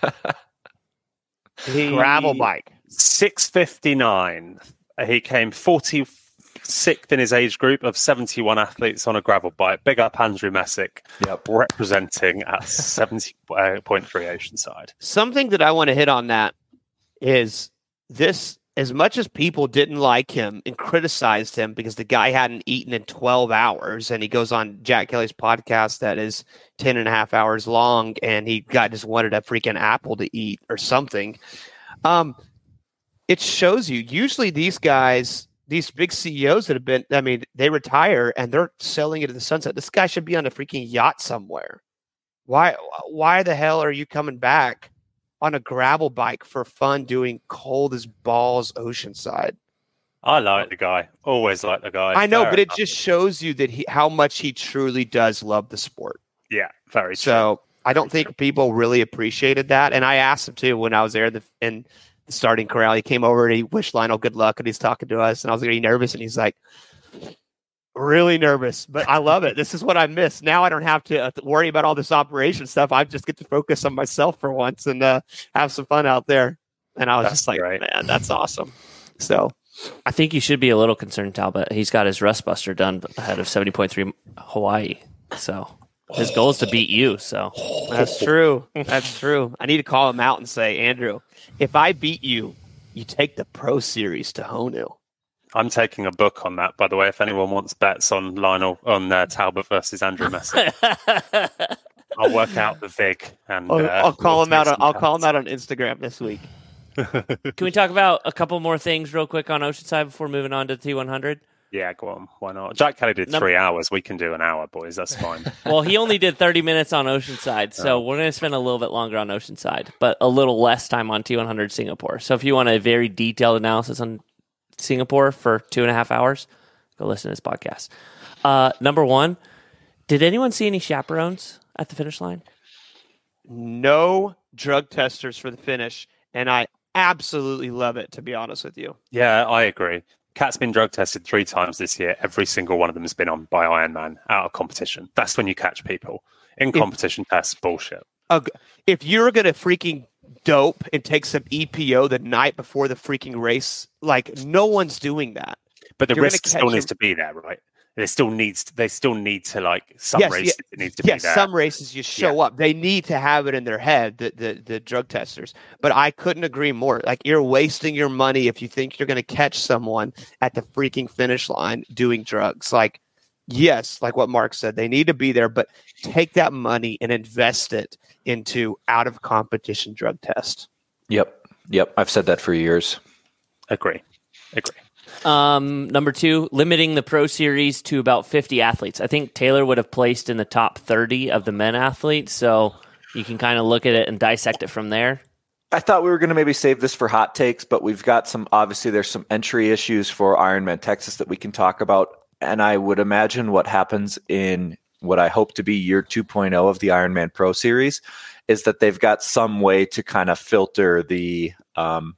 He, Gravel bike. six fifty-nine. He came forty-sixth in his age group of seventy-one athletes on a gravel bike. Big up Andrew Messick, Yep. representing at seventy point three Oceanside. Something that I want to hit on that is this, as much as people didn't like him and criticized him because the guy hadn't eaten in twelve hours, and he goes on Jack Kelly's podcast that is ten and a half hours long, and he got just wanted a freaking apple to eat or something. Um, it shows you, usually these guys, these big C E Os that have been, I mean, they retire and they're selling it to the sunset. This guy should be on a freaking yacht somewhere. Why, why the hell are you coming back on a gravel bike for fun doing cold as balls Oceanside? I like the guy. Always like the guy. I know, Fair but it enough. just shows you that he, how much he truly does love the sport. yeah, very true. So I don't think people really appreciated that. And I asked him too when I was there in the, in the starting corral. He came over and he wished Lionel good luck, and he's talking to us. And I was like, "Are you nervous?" And he's like, "Really nervous, but I love it. This is what I miss. Now I don't have to uh, worry about all this operation stuff. I just get to focus on myself for once and uh, have some fun out there." And I was That's just like, great. "Man, that's awesome." So I think you should be a little concerned, Talbot. He's got his rust buster done ahead of seventy point three Hawaii. So his goal is to beat you. So that's true. That's true. I need to call him out and say, "Andrew, if I beat you, you take the Pro Series to Honu." I'm taking a book on that, by the way. If anyone wants bets on Lionel on uh, Talbot versus Andrew Messick, I'll work out the vig and I'll, uh, I'll call we'll him out. take On, some I'll call him bets. out on Instagram this week. can we talk about a couple more things real quick on Oceanside before moving on to T one hundred? Yeah, go on. Why not? Jack Kelly did Num- three hours. We can do an hour, boys. That's fine. Well, he only did thirty minutes on Oceanside, so Oh. we're going to spend a little bit longer on Oceanside, but a little less time on T one hundred Singapore. So if you want a very detailed analysis on Singapore for two and a half hours, go listen to this podcast. Uh, number one, did anyone see any chaperones at the finish line? No drug testers for the finish, and I absolutely love it. To be honest with you, Yeah, I agree. Cat's been drug tested three times this year. Every single one of them has been on by Ironman out of competition. That's when you catch people. In competition tests, bullshit. Uh, if you're going to freaking dope and take some E P O the night before the freaking race, like no one's doing that. But the You're risk still needs them. to be there, right? They still needs to, they still need to like some yes, races yeah, it needs to yes, be there. Some races you show yeah. up. They need to have it in their head, the, the the drug testers. But I couldn't agree more. Like you're wasting your money if you think you're going to catch someone at the freaking finish line doing drugs. Like, yes, like what Mark said, they need to be there, but take that money and invest it into out of competition drug test. Yep. Yep. I've said that for years. Agree. Agree. Um, number two, limiting the Pro Series to about fifty athletes. I think Taylor would have placed in the top thirty of the men athletes, so you can kind of look at it and dissect it from there. I thought we were going to maybe save this for hot takes, but we've got some, obviously there's some entry issues for Ironman Texas that we can talk about. And I would imagine what happens in what I hope to be year two point oh of the Ironman Pro Series is that they've got some way to kind of filter the, um,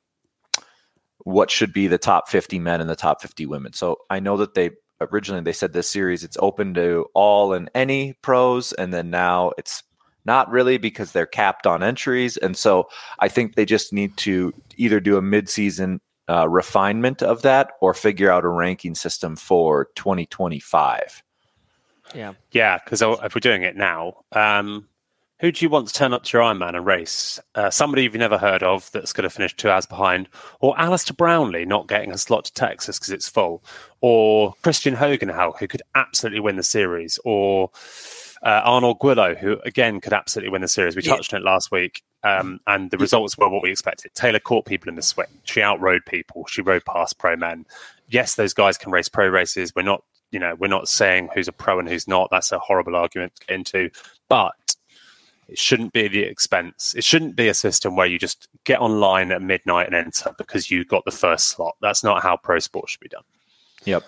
what should be the top fifty men and the top fifty women. So I know that they originally, they said this series, it's open to all and any pros. And then now it's not really because they're capped on entries. And so I think they just need to either do a mid-season uh, refinement of that or figure out a ranking system for twenty twenty-five. Yeah. Yeah. Because if we're doing it now, um, who do you want to turn up to your Ironman and race? Uh, somebody you've never heard of that's going to finish two hours behind, or Alistair Brownlee not getting a slot to Texas because it's full, or Christian Hogenhau, who could absolutely win the series, or uh, Arnold Guillo, who again could absolutely win the series. We Yeah. touched on it last week, um, and the results were what we expected. Taylor caught people in the swing. She outrode people. She rode past pro men. Yes, those guys can race pro races. We're not, you know, we're not saying who's a pro and who's not. That's a horrible argument to get into, but it shouldn't be the expense. It shouldn't be a system where you just get online at midnight and enter because you got the first slot. That's not how pro sport should be done. Yep.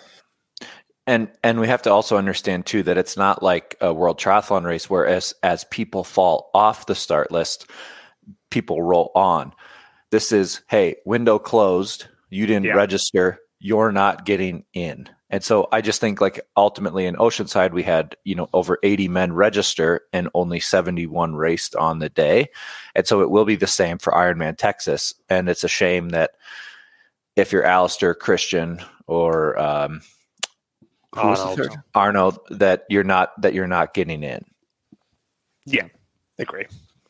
And and we have to also understand too that it's not like a world triathlon race where as as people fall off the start list, people roll on. This is, hey, window closed, you didn't Yeah. register, you're not getting in. And so I just think like ultimately in Oceanside, we had, you know, over eighty men register and only seventy-one raced on the day. And so it will be the same for Ironman Texas. And it's a shame that if you're Alistair, Christian, or um, who was the Arnold. third? Arnold, that you're not, that you're not getting in. Yeah, agree.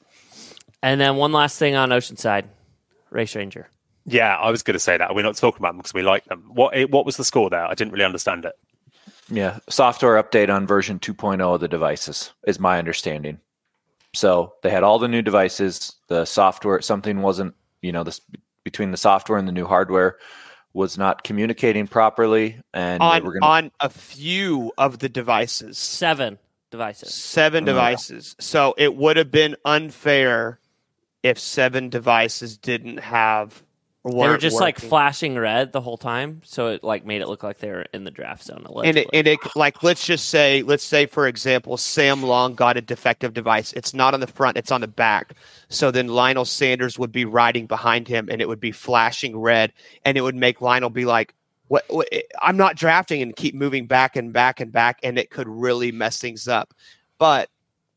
And then one last thing on Oceanside, Race Ranger. Yeah, I was going to say that. We're not talking about them because we like them. What what was the score there? I didn't really understand it. Yeah. Software update on version two point oh of the devices is my understanding. So they had all the new devices, the software, something wasn't, you know, this between the software and the new hardware was not communicating properly. And On, they were gonna, on a few of the devices. Seven devices. Seven Oh. devices. So it would have been unfair if seven devices didn't have. They were weren't just like working. flashing red the whole time, so it like made it look like they were in the draft zone. And Allegedly. it, and it, like, let's just say, let's say, for example, Sam Long got a defective device. It's not on the front, it's on the back. So then Lionel Sanders would be riding behind him and it would be flashing red. And it would make Lionel be like, what, what I'm not drafting, and keep moving back and back and back. And it could really mess things up. But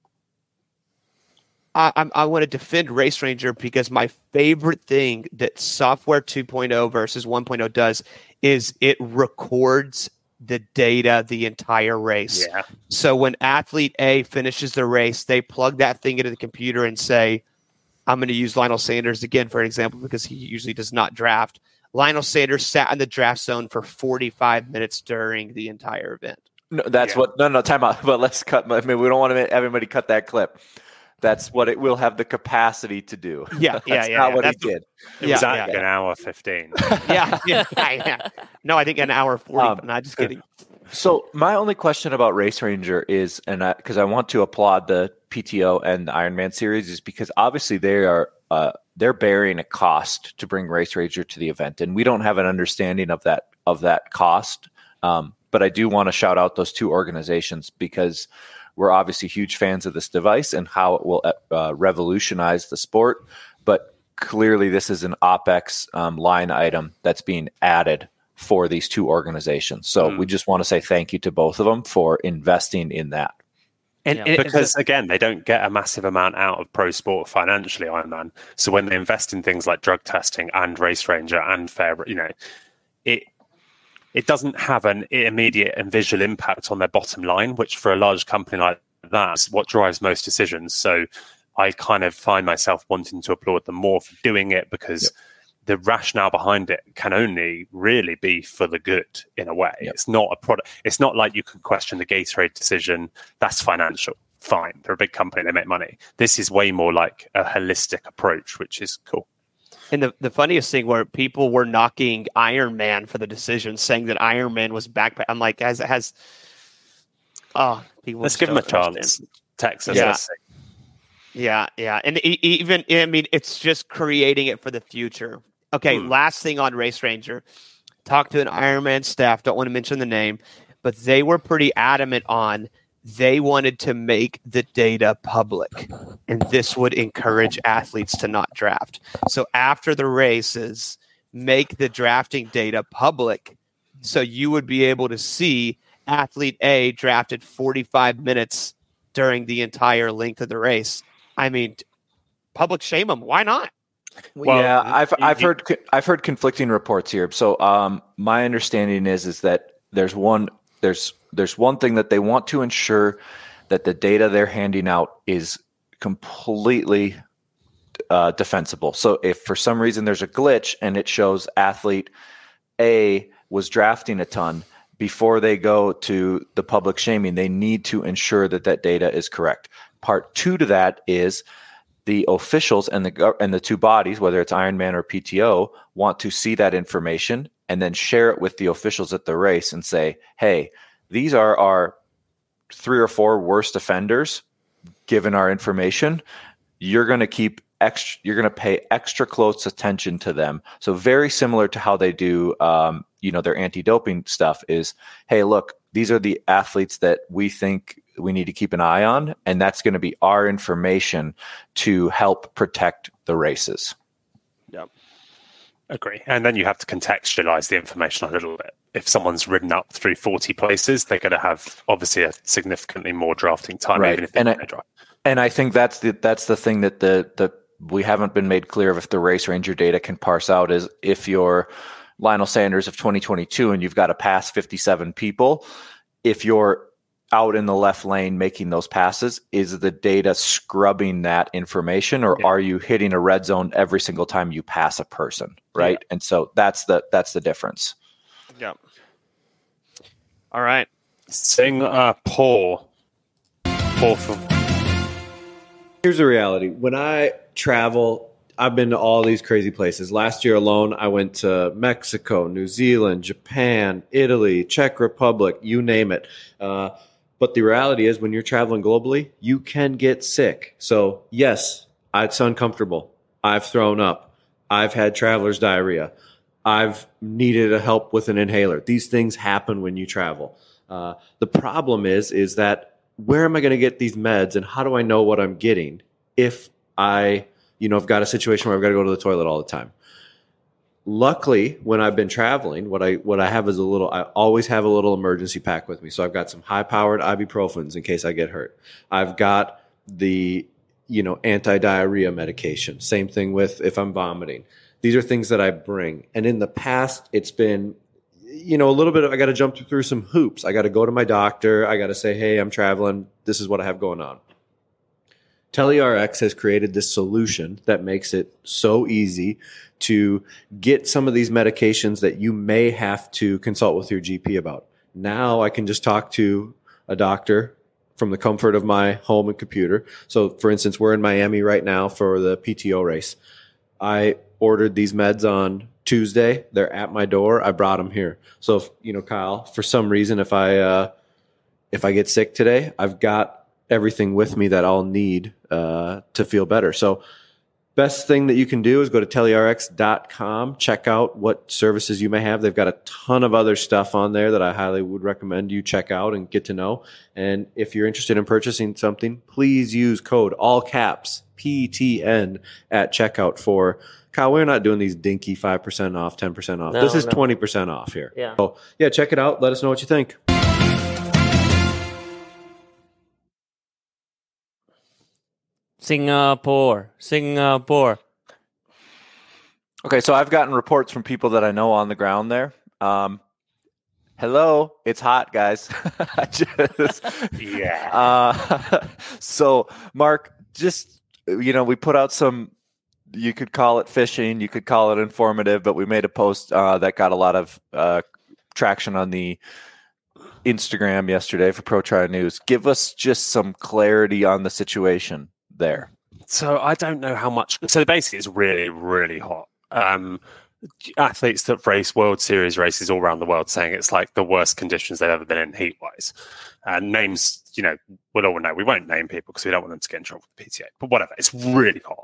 I, I'm, I want to defend Race Ranger because my favorite thing that software two point oh versus one point oh does is it records the data the entire race. Yeah. So when athlete A finishes the race, they plug that thing into the computer and say, I'm going to use Lionel Sanders again, for an example, because he usually does not draft. Lionel Sanders sat in the draft zone for forty-five minutes during the entire event. no, that's Yeah. what, no, no, time out. But let's cut, I mean, we don't want to make everybody cut that clip. That's what it will have the capacity to do. Yeah, That's yeah, yeah, not yeah. what That's- he did. It Yeah, was yeah, actually yeah. an hour fifteen. yeah, yeah, yeah. No, I think an hour forty. Um, but not just kidding. So my only question about Race Ranger is, and because I, I want to applaud the P T O and the Ironman series, is because obviously they are uh, they're bearing a cost to bring Race Ranger to the event, and we don't have an understanding of that of that cost. Um, but I do want to shout out those two organizations because we're obviously huge fans of this device and how it will uh, revolutionize the sport. But clearly, this is an OpEx um, line item that's being added for these two organizations. So Mm. we just want to say thank you to both of them for investing in that. And, Yeah. and it's Because a- again, they don't get a massive amount out of pro sport financially, Ironman. So when they invest in things like drug testing and Race Ranger and Fair, you know, it it doesn't have an immediate and visual impact on their bottom line, which for a large company like that is what drives most decisions. So I kind of find myself wanting to applaud them more for doing it, because Yep. the rationale behind it can only really be for the good in a way. Yep. It's not a product. It's not like you can question the Gatorade decision. That's financial. Fine. They're a big company. They make money. This is way more like a holistic approach, which is cool. And the, the funniest thing where people were knocking Iron Man for the decision, saying that Iron Man was back. I'm like, guys, it has. Oh, people Let's just give them a don't understand. chance. Texas. Yeah. Let's see. Yeah, yeah, and e- even I mean, it's just creating it for the future. Okay, Hmm. last thing on Race Ranger, talked to an Ironman staff. Don't want to mention the name, but they were pretty adamant on they wanted to make the data public, and this would encourage athletes to not draft. So after the races, make the drafting data public, so you would be able to see athlete A drafted forty-five minutes during the entire length of the race. I mean, public shame them. Why not? Well, yeah, I've you- I've you- heard I've heard conflicting reports here. So um, my understanding is is that there's one there's there's one thing that they want to ensure that the data they're handing out is completely uh, defensible. So if for some reason there's a glitch and it shows athlete A was drafting a ton, before they go to the public shaming, they need to ensure that that data is correct. Part two to that is the officials and the gov- and the two bodies, whether it's Ironman or P T O, want to see that information and then share it with the officials at the race and say, hey, these are our three or four worst offenders. Given our information, you're going to keep extra, you're going to pay extra close attention to them. So very similar to how they do, um, you know, their anti-doping stuff is, hey, look, these are the athletes that we think we need to keep an eye on, and that's going to be our information to help protect the races. Agree. And then you have to contextualize the information a little bit. If someone's ridden up through forty places, they're going to have obviously a significantly more drafting time, Right. even if they And I- don't drive. And I think that's the that's the thing that the the we haven't been made clear of if the Race Ranger data can parse out is if you're Lionel Sanders of twenty twenty-two and you've got to pass fifty-seven people, if you're out in the left lane making those passes, is the data scrubbing that information, or Yeah. are you hitting a red zone every single time you pass a person, right? Yeah. And so that's the that's the difference. Yeah. All right. Sing uh, poor. Poor for Here's the reality. When I travel, I've been to all these crazy places. Last year alone, I went to Mexico, New Zealand, Japan, Italy, Czech Republic, you name it. Uh, but the reality is when you're traveling globally, you can get sick. So yes, it's uncomfortable. I've thrown up. I've had traveler's diarrhea. I've needed a help with an inhaler. These things happen when you travel. Uh, the problem is, is that where am I going to get these meds, and how do I know what I'm getting if I, you know, I've got a situation where I've got to go to the toilet all the time? Luckily, when I've been traveling, what I what I have is a little. I always have a little emergency pack with me. So I've got some high-powered ibuprofens in case I get hurt. I've got the, you know, anti-diarrhea medication. Same thing with if I'm vomiting. These are things that I bring. And in the past, it's been, you know, a little bit of, I got to jump through some hoops. I got to go to my doctor. I got to say, hey, I'm traveling. This is what I have going on. TeleRx has created this solution that makes it so easy to get some of these medications that you may have to consult with your G P about. Now I can just talk to a doctor from the comfort of my home and computer. So for instance, we're in Miami right now for the P T O race. I ordered these meds on Tuesday. They're at my door. I brought them here. So, if, you know, Kyle, for some reason, if I, uh, if I get sick today, I've got everything with me that I'll need uh, to feel better. So best thing that you can do is go to telerx dot com, check out what services you may have. They've got a ton of other stuff on there that I highly would recommend you check out and get to know. And if you're interested in purchasing something, please use code all caps P T N at checkout for, Kyle, we're not doing these dinky five percent off, ten percent off. No, this is no. twenty percent off here. Yeah. So, yeah, check it out. Let us know what you think. Singapore, Singapore. Okay, so I've gotten reports from people that I know on the ground there. Um, hello, it's hot, guys. I just, Yeah. Uh, so, Mark, just, you know, we put out some, you could call it fishing, you could call it informative, but we made a post uh, that got a lot of uh, traction on the Instagram yesterday for Pro Tri News. Give us just some clarity on the situation there. So I don't know how much. So basically, it's really, really hot. Um, athletes that race World Series races all around the world saying it's like the worst conditions they've ever been in heat wise. And names, you know, we'll all know. We won't name people because we don't want them to get in trouble with the P T A. But whatever, it's really hot.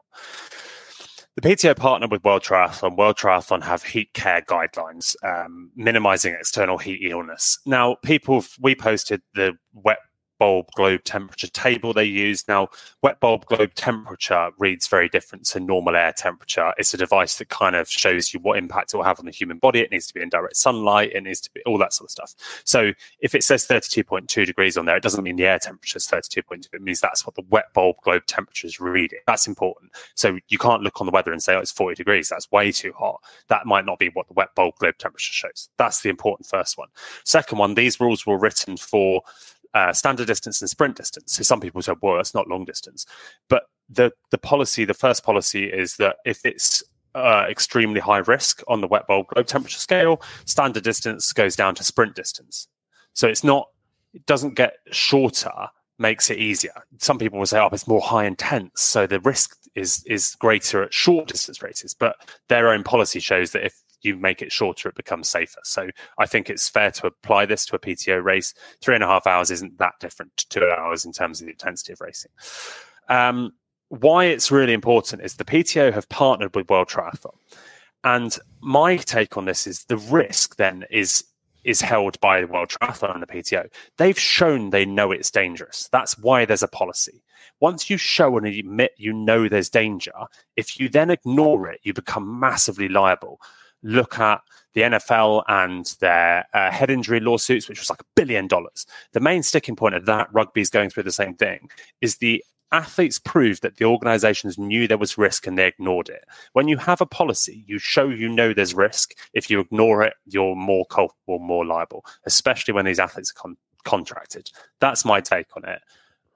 The P T O partnered with World Triathlon. World Triathlon have heat care guidelines, um, minimizing external heat illness. Now, people, we posted the wet bulb globe temperature table they use. Now, wet bulb globe temperature reads very different to normal air temperature. It's a device that kind of shows you what impact it will have on the human body. It needs to be in direct sunlight. It needs to be all that sort of stuff. So if it says thirty-two point two degrees on there, it doesn't mean the air temperature is thirty-two point two. It means that's what the wet bulb globe temperature is reading. That's important. So you can't look on the weather and say, oh, it's forty degrees. That's way too hot. That might not be what the wet bulb globe temperature shows. That's the important first one. Second one, these rules were written for Uh, standard distance and sprint distance. So some people say, well, that's not long distance. But the the policy, the first policy is that if it's uh, extremely high risk on the wet bulb globe temperature scale, standard distance goes down to sprint distance. So it's not, it doesn't get shorter, makes it easier. Some people will say, oh, it's more high intense, so the risk is is greater at short distance races. But their own policy shows that if you make it shorter, it becomes safer. So I think it's fair to apply this to a P T O race. Three and a half hours isn't that different to two hours in terms of the intensity of racing. Um, why it's really important is the P T O have partnered with World Triathlon. And my take on this is the risk then is is held by World Triathlon and the P T O. They've shown they know it's dangerous. That's why there's a policy. Once you show and admit you know there's danger, if you then ignore it, you become massively liable. Look at the N F L and their uh, head injury lawsuits, which was like a billion dollars. The main sticking point of that, rugby's going through the same thing, is the athletes proved that the organizations knew there was risk and they ignored it. When you have a policy, you show you know there's risk. If you ignore it, you're more culpable, more liable, especially when these athletes are con- contracted. That's my take on it.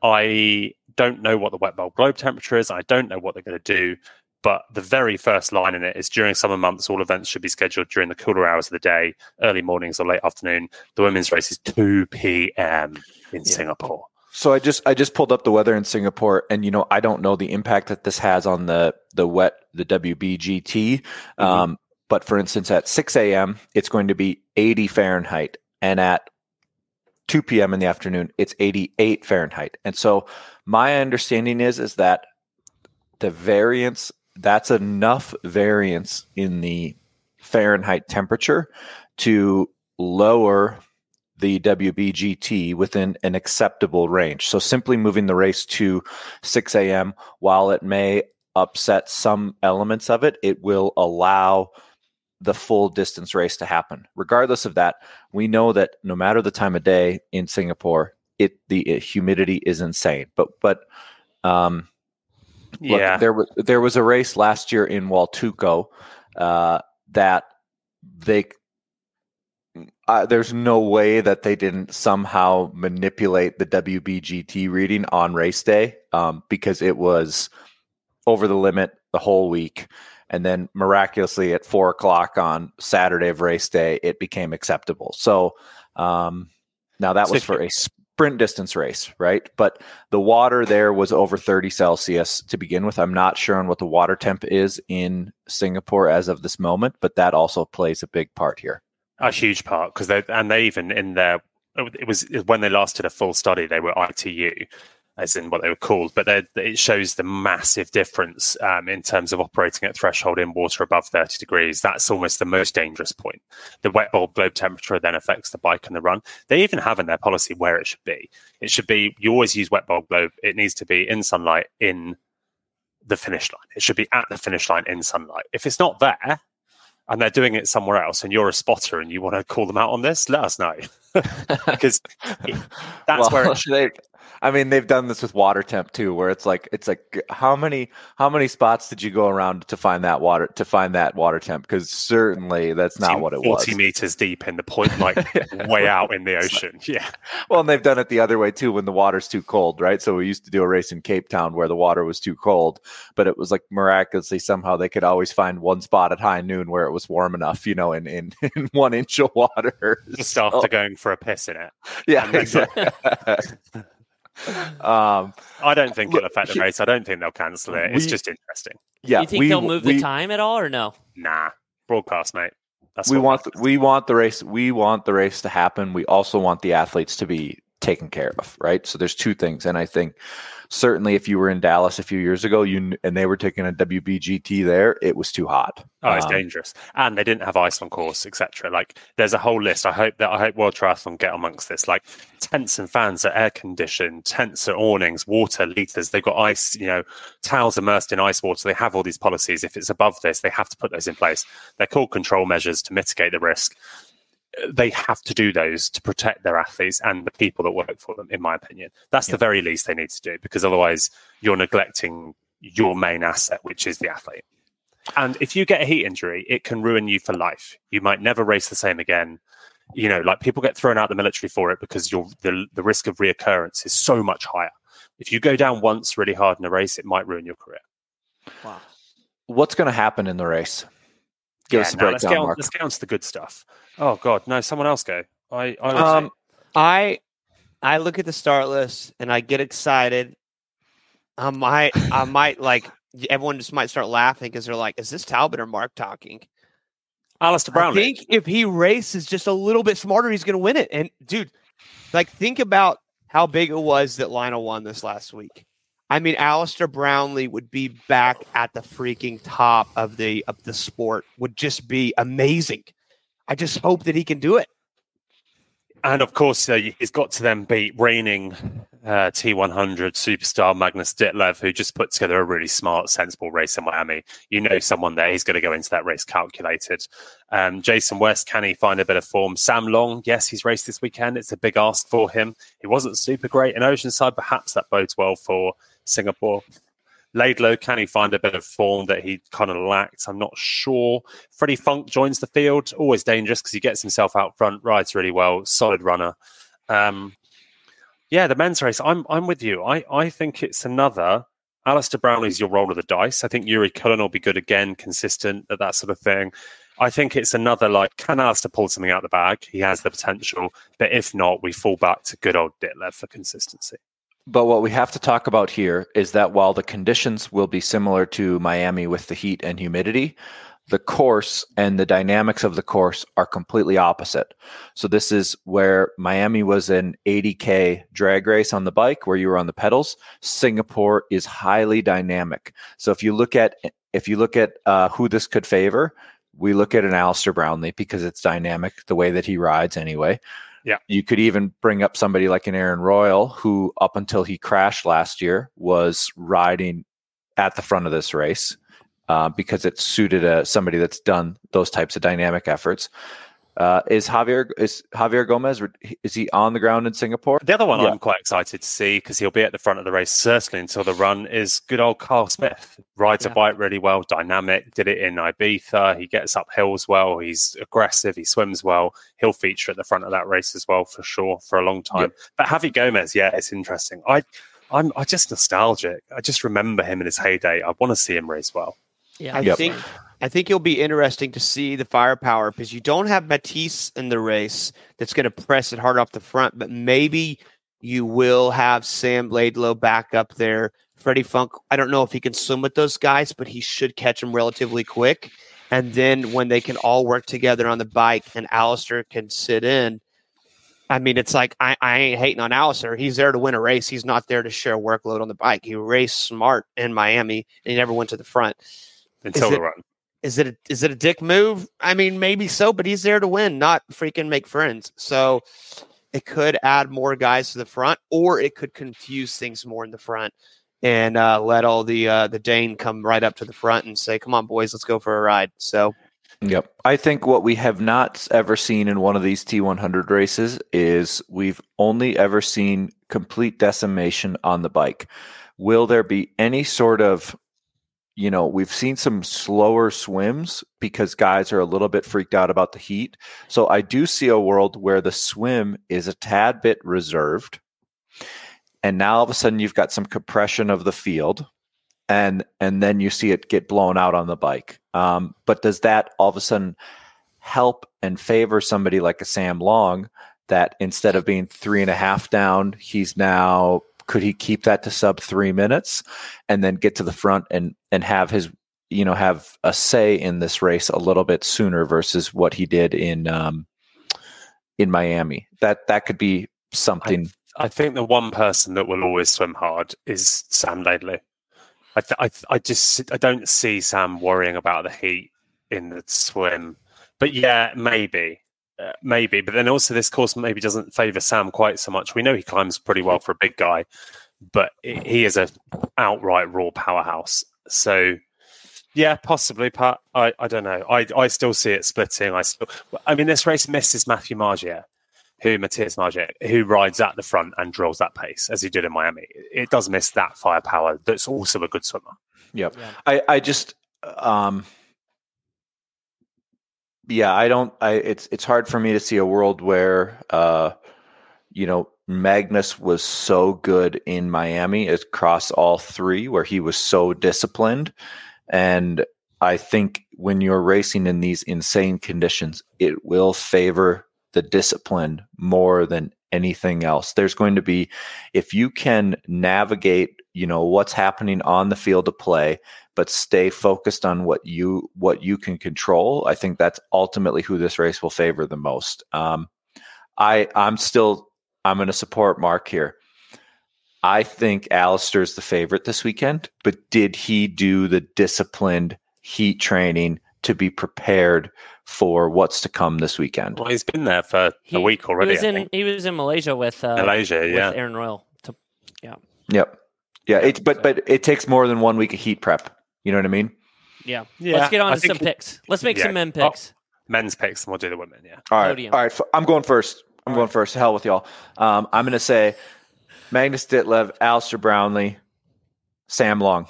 I don't know what the wet bulb globe temperature is. I don't know what they're going to do. But the very first line in it is during summer months, all events should be scheduled during the cooler hours of the day, early mornings or late afternoon. The women's race is two p.m. in yeah. Singapore. So I just I just pulled up the weather in Singapore, and you know I don't know the impact that this has on the the wet the W B G T. Mm-hmm. Um, but for instance, at six a.m. it's going to be eighty Fahrenheit, and at two p.m. in the afternoon it's eighty-eight Fahrenheit. And so my understanding is is that the variance. That's enough variance in the Fahrenheit temperature to lower the W B G T within an acceptable range. So simply moving the race to six a.m., while it may upset some elements of it, it will allow the full distance race to happen. Regardless of that, we know that no matter the time of day in Singapore, it the humidity is insane. But but um Look, yeah, there was there was a race last year in Hualtuco uh, that they uh, there's no way that they didn't somehow manipulate the W B G T reading on race day um, because it was over the limit the whole week, and then miraculously at four o'clock on Saturday of race day it became acceptable. So um, now that was for a sprint distance race, right? But the water there was over thirty Celsius to begin with. I'm not sure on what the water temp is in Singapore as of this moment, but that also plays a big part here. A huge part, because they and they even in their it was when they last did a full study, they were I T U, as in what they were called, but it shows the massive difference um, in terms of operating at threshold in water above thirty degrees. That's almost the most dangerous point. The wet bulb globe temperature then affects the bike and the run. They even have in their policy where it should be. It should be, you always use wet bulb globe. It needs to be in sunlight, in the finish line. It should be at the finish line in sunlight. If it's not there and they're doing it somewhere else and you're a spotter and you want to call them out on this, let us know. Because that's well, where it should they, I mean, they've done this with water temp too, where it's like, it's like, how many, how many spots did you go around to find that water, to find that water temp? Because certainly that's not what it forty was. forty meters deep in the point, like way out in the ocean. Yeah. Well, and they've done it the other way too, when the water's too cold, right? So we used to do a race in Cape Town where the water was too cold, but it was like miraculously somehow they could always find one spot at high noon where it was warm enough, you know, in, in, in one inch of water. Just so, after going for a piss in it. Yeah, exactly. um, I don't think look, it'll affect the race. I don't think they'll cancel it. It's we, just interesting. Yeah, Do you think we, they'll move we, the time at all, or no? Nah, broadcast, mate. That's we what want matters. we want the race. We want the race to happen. We also want the athletes to be taken care of, right? So there's two things, and I think certainly if you were in Dallas a few years ago, you and they were taking a W B G T there, it was too hot. Oh, it's Um, dangerous, and they didn't have ice on course, et cetera. Like, there's a whole list. I hope that I hope World Triathlon get amongst this. Like, tents and fans are air conditioned, tents are awnings, water liters. They've got ice, you know, towels immersed in ice water. They have all these policies. If it's above this, they have to put those in place. They're called control measures to mitigate the risk. They have to do those to protect their athletes and the people that work for them, in my opinion. That's Yeah. the very least they need to do, because otherwise you're neglecting your main asset, which is the athlete. And if you get a heat injury, it can ruin you for life. You might never race the same again. You know, like, people get thrown out of the military for it because you're, the, the risk of reoccurrence is so much higher. If you go down once really hard in a race, it might ruin your career. Wow. What's going to happen in the race? Give Yeah, us a now let's, breakdown, get on, Mark. let's get on to the good stuff. Oh, God. No, someone else go. I, I Um, I I look at the start list and I get excited. I might I might like everyone just might start laughing because they're like, "Is this Talbot or Mark talking?" Alistair I Brownlee. think if he races just a little bit smarter, he's going to win it. And dude, like, think about how big it was that Lionel won this last week. I mean, Alistair Brownlee would be back at the freaking top of the of the sport. Would just be amazing. I just hope that he can do it. And of course, uh, he's got to then beat reigning uh, T one hundred superstar Magnus Ditlev, who just put together a really smart, sensible race in Miami. You know, someone there, he's going to go into that race calculated. Um, Jason West, can he find a bit of form? Sam Long, yes, he's raced this weekend. It's a big ask for him. He wasn't super great in Oceanside. Perhaps that bodes well for Singapore. Laidlow, can he find a bit of form that he kind of lacked? I'm not sure. Freddie Funk joins the field. Always dangerous because he gets himself out front, rides really well, solid runner. Um, yeah, the men's race, I'm I'm with you. I, I think it's another. Alistair Brownlee's your roll of the dice. I think Yuri Cullen will be good again, consistent at that sort of thing. I think it's another, like, can Alistair pull something out of the bag? He has the potential. But if not, we fall back to good old Ditlev for consistency. But what we have to talk about here is that while the conditions will be similar to Miami with the heat and humidity, the course and the dynamics of the course are completely opposite. So this is where Miami was an eighty K drag race on the bike where you were on the pedals. Singapore is highly dynamic. So if you look at if you look at uh, who this could favor, we look at an Alistair Brownlee because it's dynamic the way that he rides anyway. Yeah. You could even bring up somebody like an Aaron Royal, who up until he crashed last year was riding at the front of this race uh, because it suited a, somebody that's done those types of dynamic efforts. Uh, is Javier is Javier Gomez, is he on the ground in Singapore? The other one Yeah. I'm quite excited to see, because he'll be at the front of the race, certainly until the run, is good old Carl Smith. Rides Yeah. a bike really well, dynamic, did it in Ibiza. He gets up hills well. He's aggressive. He swims well. He'll feature at the front of that race as well, for sure, for a long time. Yeah. But Javi Gomez, yeah, it's interesting. I, I'm I just nostalgic. I just remember him in his heyday. I want to see him race well. Yeah. I Yep. think I think it'll be interesting to see the firepower because you don't have Matisse in the race that's going to press it hard off the front, but maybe you will have Sam Laidlow back up there. Freddie Funk, I don't know if he can swim with those guys, but he should catch them relatively quick. And then when they can all work together on the bike and Alistair can sit in, I mean, it's like I, I ain't hating on Alistair. He's there to win a race. He's not there to share workload on the bike. He raced smart in Miami and he never went to the front. Until Is the it- run. Is it a, is it a dick move? I mean, maybe so, but he's there to win, not freaking make friends. So it could add more guys to the front, or it could confuse things more in the front. and uh, let all the uh, the Dane come right up to the front and say, "Come on, boys, let's go for a ride." So, yep. I think what we have not ever seen in one of these T one hundred races is we've only ever seen complete decimation on the bike. Will there be any sort of, you know, we've seen some slower swims because guys are a little bit freaked out about the heat. So I do see a world where the swim is a tad bit reserved. And now all of a sudden you've got some compression of the field, and and then you see it get blown out on the bike. Um, but does that all of a sudden help and favor somebody like a Sam Long that instead of being three and a half down, he's now, could he keep that to sub three minutes and then get to the front and and have his, you know, have a say in this race a little bit sooner versus what he did in um, in Miami? That that could be something. I- I think the one person that will always swim hard is Sam Laidley. I, th- I, th- I just I don't see Sam worrying about the heat in the swim. But yeah, maybe, uh, maybe. But then also this course maybe doesn't favour Sam quite so much. We know he climbs pretty well for a big guy, but he is a outright raw powerhouse. So yeah, possibly. Pat, I, I don't know. I I still see it splitting. I still. I mean, this race misses Matthew Margier. Who Matthias Margier, who rides at the front and drills that pace as he did in Miami. It does miss that firepower. That's also a good swimmer. Yep. Yeah. I, I just, um, yeah, I don't, I, it's, it's hard for me to see a world where, uh, you know, Magnus was so good in Miami across all three, where he was so disciplined. And I think when you're racing in these insane conditions, it will favor the discipline more than anything else. There's going to be, if you can navigate, you know, what's happening on the field of play, but stay focused on what you what you can control, I think that's ultimately who this race will favor the most. Um, I I'm still I'm going to support Mark here. I think Alistair's the favorite this weekend, but did he do the disciplined heat training to be prepared for what's to come this weekend? Well, he's been there for He, a week already. He was I in think. he was in Malaysia with uh, Malaysia, with yeah. Aaron Royal. To, yeah, Yep. Yeah. It's but but it takes more than one week of heat prep. You know what I mean? yeah. Yeah, Let's get on I to some think- picks. Let's make yeah. some men Oh. picks. Men's picks, and we'll do the women. Yeah. All right. Podium. All right. f- I'm going first. I'm going first. Hell with y'all. Um, I'm going to say Magnus Ditlev, Alistair Brownlee, Sam Long.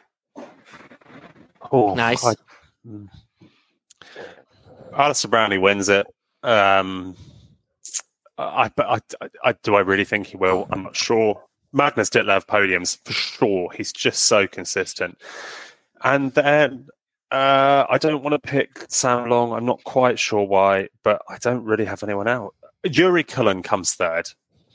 Oh, Nice. I, mm. Alistair Brownlee wins it. Um, I, I, I, I, do I really think he will? I'm not sure. Magnus Ditlev podiums for sure. He's just so consistent. And then uh, I don't want to pick Sam Long. I'm not quite sure why, but I don't really have anyone out. Yuri Cullen comes third.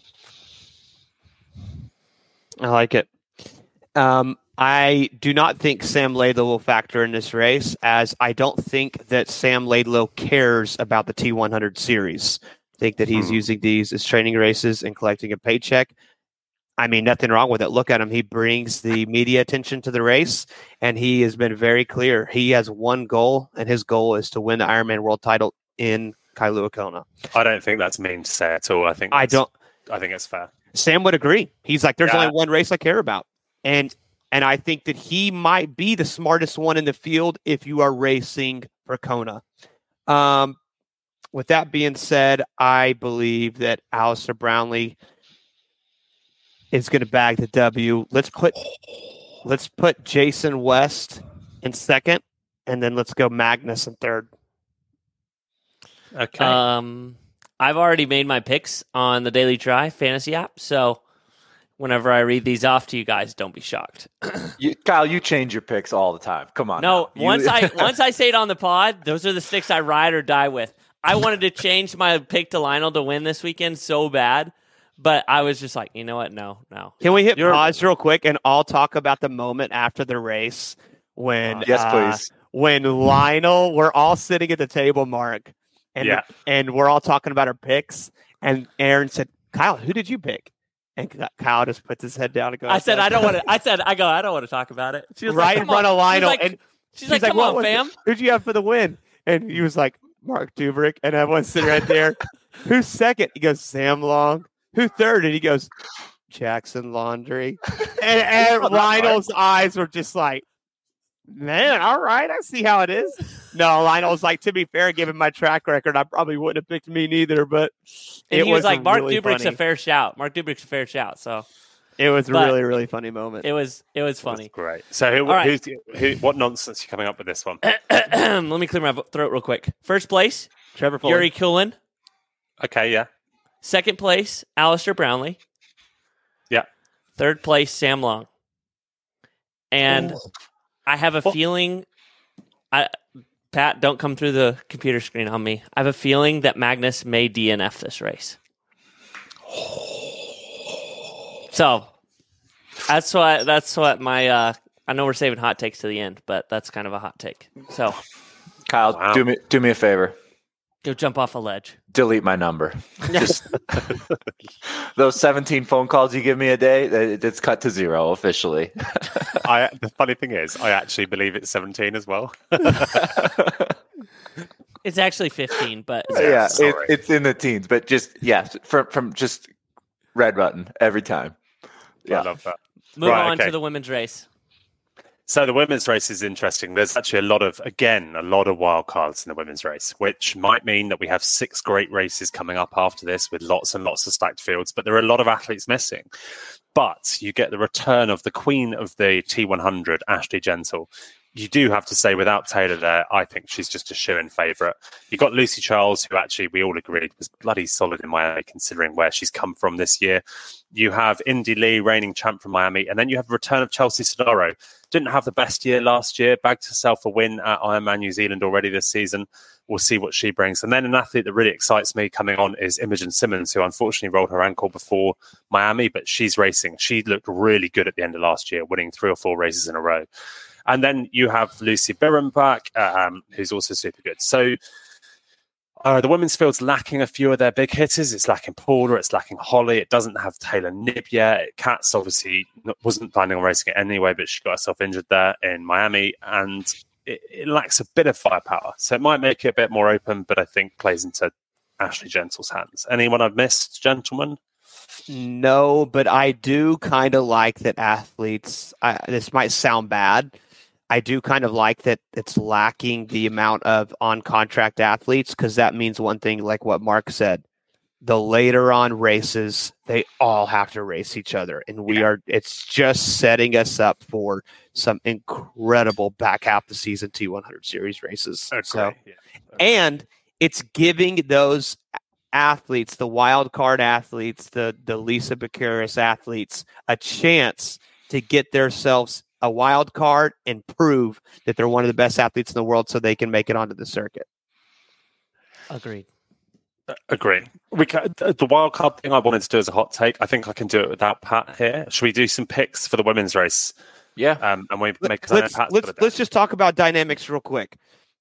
I like it. Um, I do not think Sam Laidlow will factor in this race, as I don't think that Sam Laidlow cares about the T one hundred series. I think that he's Hmm. using these as training races and collecting a paycheck. I mean, nothing wrong with it. Look at him. He brings the media attention to the race, and he has been very clear. He has one goal, and his goal is to win the Ironman world title in Kailua Kona. I don't think that's mean to say at all. I think I that's- don't. I think it's fair. Sam would agree. He's like, there's Yeah. only one race I care about. And and I think that he might be the smartest one in the field if you are racing for Kona. Um, with that being said, I believe that Alistair Brownlee is going to bag the W. Let's put let's put Jason West in second, and then let's go Magnus in third. Okay. Um, I've already made my picks on the Daily Try fantasy app, so whenever I read these off to you guys, don't be shocked. You, Kyle, you change your picks all the time. Come on. No, now. You- once I once I say it on the pod, those are the sticks I ride or die with. I wanted to change my pick to Lionel to win this weekend so bad, but I was just like, you know what? No, no. Can we hit You're- pause real quick and all talk about the moment after the race when yes, uh, please. when Lionel, we're all sitting at the table, Mark, and Yeah. and we're all talking about our picks, and Aaron said, "Kyle, who did you pick?" And Kyle just puts his head down and goes, I said I don't want to. I said I go. I don't want to talk about it. She was right like, in "Come front on." of Lionel, She's like, and she's like, she's "Come "What on, was it? fam." Who'd you have for the win?" And he was like, "Mark Dubrick," and everyone's sitting right there. Who's second? He goes, "Sam Long." Who third? And he goes, Jackson Laundry. and and Lionel's eyes were just like, man, all right, I see how it is. No, Lionel's like, to be fair, given my track record, I probably wouldn't have picked me neither. But and it he was, was like, Mark really Dubrick's funny. a fair shout. Mark Dubrick's a fair shout. So It was a But- really, really funny moment. it was it was funny. That's great. So who, All right. who's, who, what nonsense are you coming up with this one? Let me clear my throat real quick. First place, Trevor Fuller. Yuri Kulin. Okay, yeah. Second place, Alistair Brownlee. Yeah. Third place, Sam Long. And Oh. I have a What? feeling, I Pat, don't come through the computer screen on me. I have a feeling that Magnus may D N F this race. So that's what that's what my uh, I know we're saving hot takes to the end, but that's kind of a hot take. So Kyle, Wow. do me do me a favor. go jump off a ledge. Delete my number. Just those seventeen phone calls you give me a day, it- it's cut to zero officially. I, the funny thing is, I actually believe it's seventeen as well. It's actually fifteen, but yeah, it, sorry. it's in the teens, but just yeah, from from just red button every time. I Yeah. love that. move Right, on okay. to the women's race. So the women's race is interesting. There's actually a lot of, again, a lot of wild cards in the women's race, which might mean that we have six great races coming up after this with lots and lots of stacked fields, but there are a lot of athletes missing. But you get the return of the queen of the T one hundred, Ashley Gentle. You do have to say, without Taylor there, I think she's just a shoe-in favourite. You got Lucy Charles, who actually we all agreed was bloody solid in Miami, considering where she's come from this year. You have Indy Lee, reigning champ from Miami, and then you have the return of Chelsea Sodaro. Didn't have the best year last year, bagged herself a win at Ironman New Zealand already this season. We'll see what she brings. And then an athlete that really excites me coming on is Imogen Simmons, who unfortunately rolled her ankle before Miami, but she's racing. She looked really good at the end of last year, winning three or four races in a row. And then you have Lucy Birrenbach, um, who's also super good. So uh, the women's field's lacking a few of their big hitters. It's lacking Paula, it's lacking Holly. It doesn't have Taylor Knibb yet. Katz obviously wasn't planning on racing it anyway, but she got herself injured there in Miami. And it, it lacks a bit of firepower. So it might make it a bit more open, but I think plays into Ashley Gentle's hands. Anyone I've missed, gentlemen? No, but I do kind of like that athletes. I, this might sound bad. I do kind of like that it's lacking the amount of on-contract athletes, because that means one thing, like what Mark said. The later on races, they all have to race each other, and we are. It's just setting us up for some incredible back half the season T one hundred series races. So, Okay, yeah. and it's giving those athletes, the wild card athletes, the the Lisa Baccaris athletes, a chance to get themselves a wild card and prove that they're one of the best athletes in the world, so they can make it onto the circuit. Agreed. Agree. We can, the wild card thing I wanted to do as a hot take. I think I can do it without Pat here. Should we do some picks for the women's race? Yeah. Um, and we make Let's Pat's let's, got it let's just talk about dynamics real quick.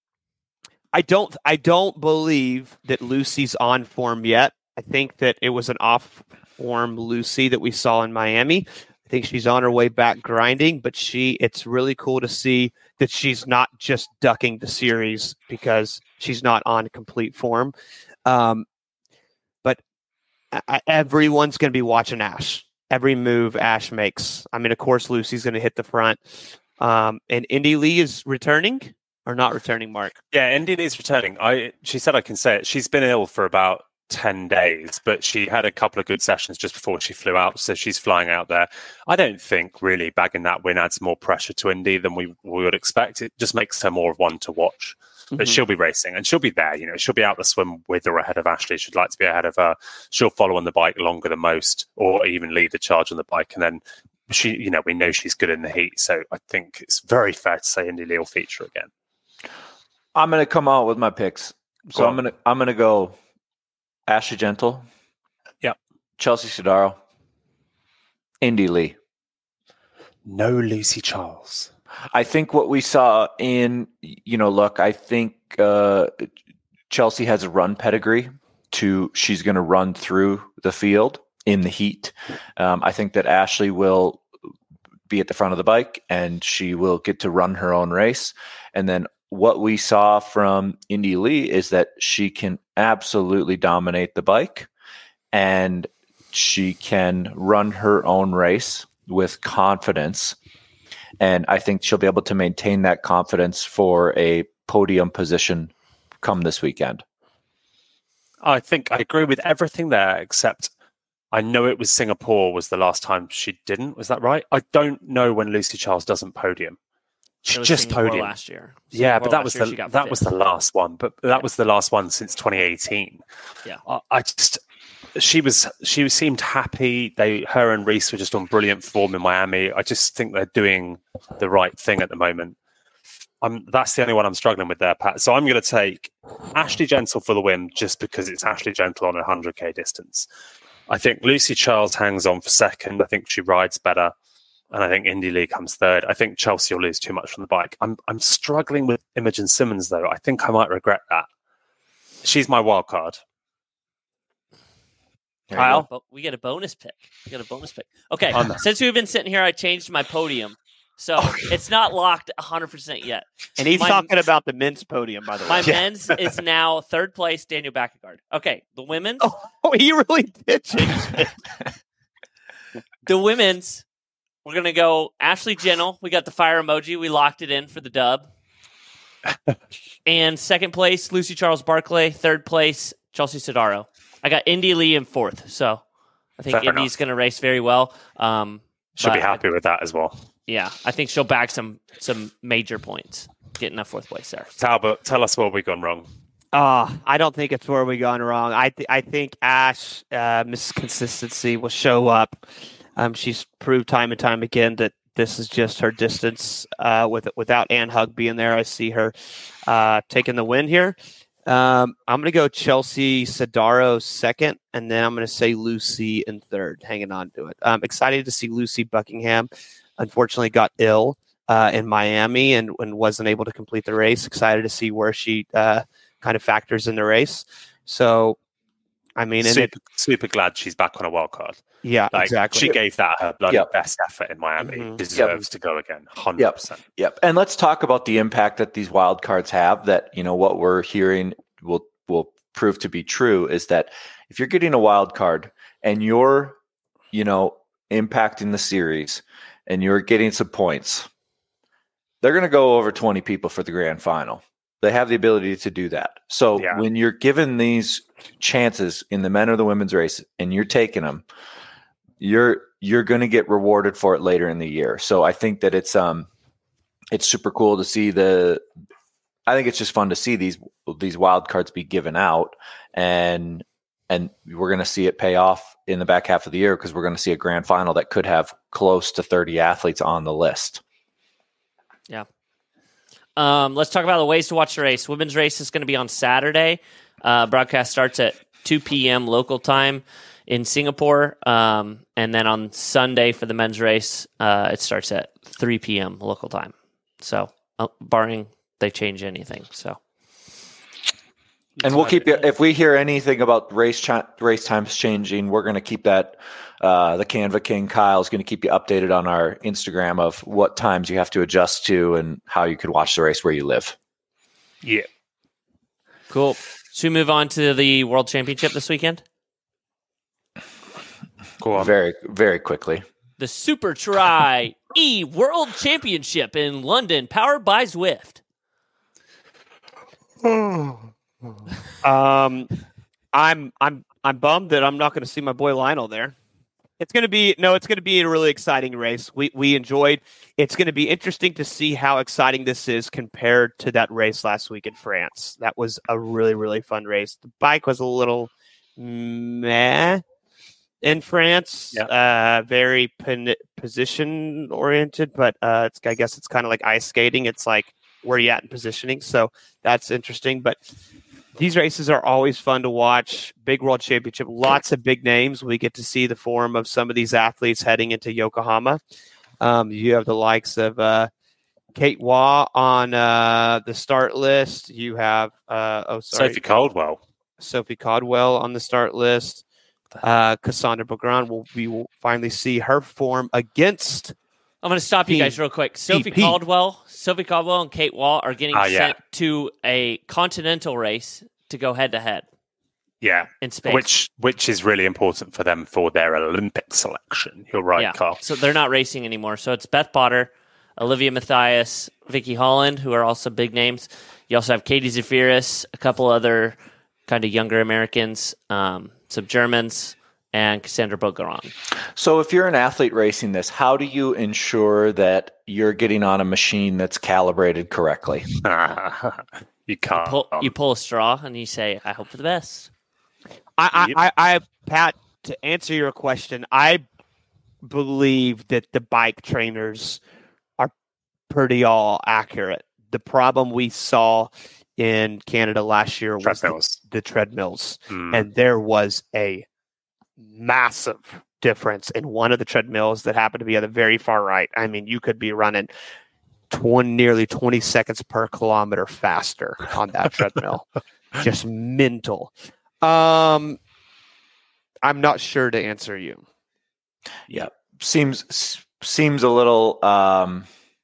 I don't I don't believe that Lucy's on form yet. I think that it was an off form Lucy that we saw in Miami. I think she's on her way back grinding, but she it's really cool to see that she's not just ducking the series because she's not on complete form. Um, but I, everyone's going to be watching Ash. Every move Ash makes. I mean, of course, Lucy's going to hit the front. Um, and Indy Lee is returning or not returning, Mark? Yeah, Indy is returning. I she said I can say it. She's been ill for about ten days, but she had a couple of good sessions just before she flew out, so she's flying out there. I don't think really bagging that win adds more pressure to Indy than we, we would expect. It just makes her more of one to watch. But Mhm. she'll be racing and she'll be there. You know, she'll be out the swim with or ahead of Ashley. She'd like to be ahead of her. She'll follow on the bike longer than most, or even lead the charge on the bike. And then she, you know, we know she's good in the heat. So I think it's very fair to say Indy Lee will feature again. I'm gonna come out with my picks. So Go I'm on. gonna I'm gonna go Ashley Gentle. Yep. Chelsea Sodaro. Indy Lee. No Lucy Charles. I think what we saw in, you know, look, I think uh, Chelsea has a run pedigree to, she's going to run through the field in the heat. Um, I think that Ashley will be at the front of the bike and she will get to run her own race. And then what we saw from Indy Lee is that she can absolutely dominate the bike. And she can run her own race with confidence. And I think she'll be able to maintain that confidence for a podium position come this weekend. I think I agree with everything there, except I know it was Singapore was the last time she didn't. Was that right? I don't know when Lucy Charles doesn't podium. She just Singapore podium last year. Yeah, Singapore but that last was year, the she got that fifth. was the last one. But that yeah. was the last one since twenty eighteen. Yeah, I, I just she was she seemed happy. They her and Reese were just on brilliant form in Miami. I just think they're doing the right thing at the moment. I'm that's the only one I'm struggling with there, Pat. So I'm going to take Ashley Gentle for the win, just because it's Ashley Gentle on a one hundred k distance. I think Lucy Charles hangs on for second. I think she rides better. And I think Indy Lee comes third. I think Chelsea will lose too much from the bike. I'm I'm struggling with Imogen Simmons, though. I think I might regret that. She's my wild card. Kyle? But we get a bonus pick. We get a bonus pick. Okay, since we've been sitting here, I changed my podium. So it's not locked one hundred percent yet. And he's my, talking about the men's podium, by the way. My yeah. men's is now third place, Daniel Backegard. Okay, the women's. Oh, he really did change it. The women's. We're going to go Ashley Gentle. We got the fire emoji. We locked it in for the dub. And second place, Lucy Charles Barclay. Third place, Chelsea Sodaro. I got Indy Lee in fourth. So I think Fair Indy's enough. going to race very well. Um, She'll be happy with that as well. Yeah, I think she'll bag some some major points, getting that fourth place there. Talbot, tell us where we've gone wrong. Uh, I don't think it's where we gone wrong. I th- I think Ash, uh, Miss Consistency, will show up. Um, she's proved time and time again that this is just her distance. Uh, with without Ann Hug being there, I see her uh, taking the win here. Um, I'm going to go Chelsea Sodaro second, and then I'm going to say Lucy in third, hanging on to it. I'm excited to see Lucy Buckingham. Unfortunately, got ill uh, in Miami and, and wasn't able to complete the race. Excited to see where she uh, kind of factors in the race. So, I mean, and super, it, super glad she's back on a wild card. Yeah, like, exactly. She gave that her bloody Yep. best effort in Miami. Mhm. Deserves Yep. to go again, one hundred percent. Yep. And let's talk about the impact that these wild cards have. That, you know, what we're hearing will will prove to be true is that if you're getting a wild card and you're, you know, impacting the series and you're getting some points, they're going to go over twenty people for the grand final. They have the ability to do that. So Yeah. when you're given these chances in the men or the women's race and you're taking them, you're you're going to get rewarded for it later in the year. So I think that it's um it's super cool to see the I think it's just fun to see these these wild cards be given out, and and we're going to see it pay off in the back half of the year because we're going to see a grand final that could have close to thirty athletes on the list. Yeah. Um, let's talk about the ways to watch the race. Women's race is going to be on Saturday. Uh, broadcast starts at two p.m. local time in Singapore. Um, and then on Sunday for the men's race, uh, it starts at three p.m. local time. So, uh, barring they change anything. So, And we'll keep you, if we hear anything about race chi- race times changing, we're going to keep that. Uh, the Canva King Kyle is going to keep you updated on our Instagram of what times you have to adjust to and how you can watch the race where you live. Yeah. cool. Should we move on to the World Championship this weekend? Go on. Very, very quickly. The Super Tri E World Championship in London, powered by Zwift. um, I'm I'm I'm bummed that I'm not going to see my boy Lionel there. It's going to be no, it's going to be a really exciting race. We we enjoyed. It's going to be interesting to see how exciting this is compared to that race last week in France. That was a really really fun race. The bike was a little meh in France. Yeah. Uh, very pon- position oriented, but uh, it's I guess it's kind of like ice skating. It's like where you at in positioning. So that's interesting, but. These races are always fun to watch. Big World Championship, lots of big names. We get to see the form of some of these athletes heading into Yokohama. Um, you have the likes of uh, Kate Waugh on uh, the start list. You have uh, oh sorry, Sophie Caldwell. Sophie Caldwell on the start list. Uh, Cassandra Beaugrand will we will finally see her form against. I'm going to stop you P. guys real quick. Sophie P. Caldwell, Sophie Caldwell, and Kate Waugh are getting Ah, yeah. sent to a continental race to go head to head. Yeah, in space. which which is really important for them for their Olympic selection. You're right, yeah. Carl. So they're not racing anymore. So it's Beth Potter, Olivia Matthias, Vicky Holland, who are also big names. You also have Katie Zafiris, a couple other kind of younger Americans, um, some Germans, and Cassandra Bogaran. So if you're an athlete racing this, how do you ensure that you're getting on a machine that's calibrated correctly? You can't. Pull, you pull a straw and you say, I hope for the best. I, Yep. I, I, I, Pat, to answer your question, I believe that the bike trainers are pretty all accurate. The problem we saw in Canada last year was Treadmills. the, the treadmills, Mm. and there was a massive difference in one of the treadmills that happened to be at the very far right. I mean, you could be running twenty, nearly twenty seconds per kilometer faster on that treadmill. Just mental. Um, I'm not sure to answer you. Yeah, seems seems a little. Um,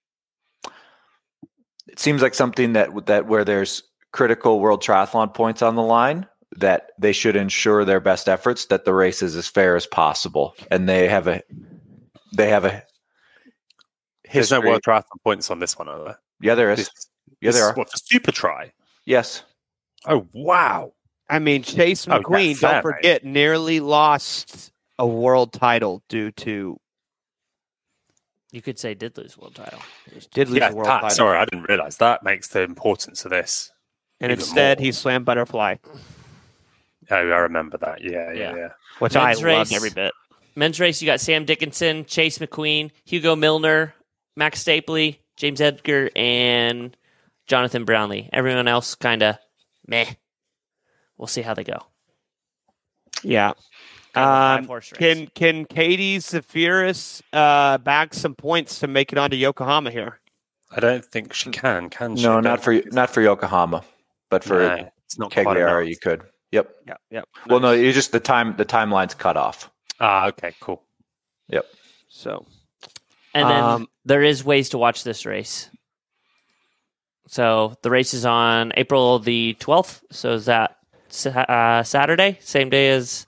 it seems like something that that where there's critical World Triathlon points on the line, that they should ensure their best efforts, that the race is as fair as possible, and they have a they have a There's no history. World Triathlon points on this one, are there? Yeah, there is. This, Yeah, this there is are. What, for Super Try? Yes. Oh, wow. I mean, Chase Oh, McQueen, that's fair, don't forget, nearly lost a world title due to You could say did lose a world title. did lose Yeah, a world that- title, sorry, I didn't realize that makes the importance of this. and even instead more. he swam butterfly, Oh, I remember that. Yeah, yeah, Yeah. yeah. which Men's I race. loved every bit. Men's race, you got Sam Dickinson, Chase McQueen, Hugo Milner, Max Stapley, James Edgar, and Jonathan Brownlee. Everyone else kind of meh. We'll see how they go. Yeah. Kind of a Um, five-horse race. Can can Katie Zafiris uh, bag some points to make it onto Yokohama here? I don't think she can, can she? No, not for not for Yokohama, but for No, it's not quite Cagliari, enough. you could. Yep. Yeah, yeah. Well, no, you just the time the timeline's cut off. Ah, okay, cool. Yep. So And then Um, there is ways to watch this race. So the race is on April the twelfth. So is that sa- uh, Saturday, same day as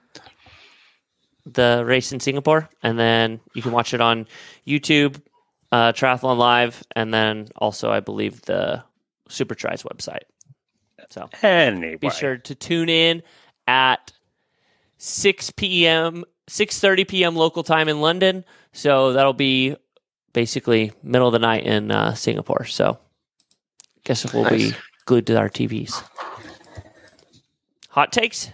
the race in Singapore. And then you can watch it on YouTube, uh, Triathlon Live, and then also, I believe, the Super Tries website. So Anyway, be sure to tune in at six p.m., six thirty p.m. local time in London. So that'll be basically middle of the night in uh, Singapore. So guess we'll be Nice. glued to our T Vs. Hot takes?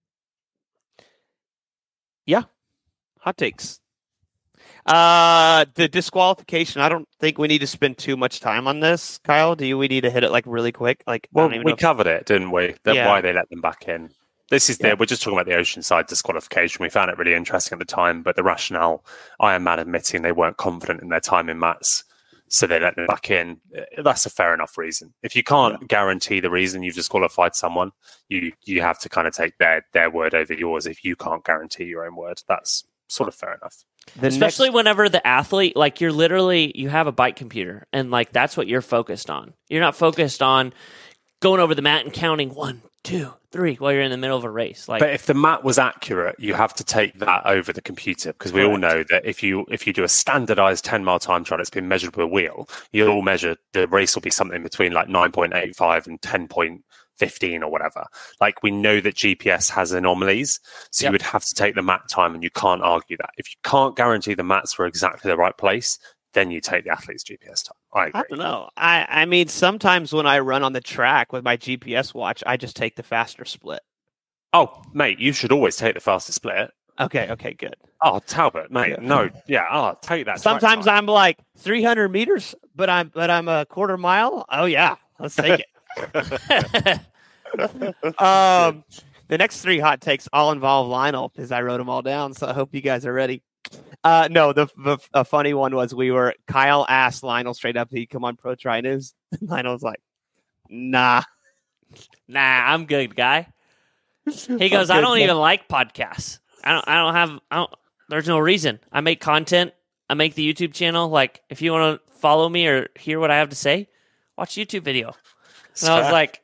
hot takes. Uh, the disqualification. I don't think we need to spend too much time on this, Kyle. Do you? We need to hit it like really quick. Like, I well, don't even we know if- covered it, didn't we? That Yeah. why they let them back in. This is Yeah. the we're just talking about the Oceanside disqualification. We found it really interesting at the time, but the rationale, I am mad admitting they weren't confident in their time in mats, so they let them back in. Uh, That's a fair enough reason. If you can't guarantee the reason you've disqualified someone, you you have to kind of take their their word over yours. If you can't guarantee your own word, that's sort of fair enough. the Especially next- whenever the athlete, like you're literally, you have a bike computer and like that's what you're focused on. You're not focused on going over the mat and counting one, two, three while you're in the middle of a race. Like, But if the mat was accurate, you have to take that over the computer, because we all Correct. know that if you if you do a standardized ten mile time trial that's been measured with a wheel, you'll all measure the race will be something between like nine point eight five and ten point fifteen or whatever. Like, we know that G P S has anomalies, so Yep. you would have to take the mat time, and you can't argue that. If you can't guarantee the mats were exactly the right place, then you take the athlete's G P S time. I I agree. don't know. I, I mean, sometimes when I run on the track with my G P S watch, I just take the faster split. Oh, mate, you should always take the fastest split. Okay, okay, good. Oh, Talbot, mate, Yeah. no, yeah, oh, take that. track Sometimes time. I'm like three hundred meters, but I'm but I'm a quarter mile. Oh yeah, let's take it. um, the next three hot takes all involve Lionel, because I wrote them all down. So I hope you guys are ready. Uh, no, the, the a funny one was we were Kyle asked Lionel straight up, "He come on Pro Tri News." Lionel was like, "Nah." nah, I'm good, guy. He goes, I Okay, don't so- even like podcasts. I don't. I don't have. I don't. There's no reason. I make content. I make the YouTube channel. Like, if you want to follow me or hear what I have to say, watch YouTube video. It's And I was fair. like,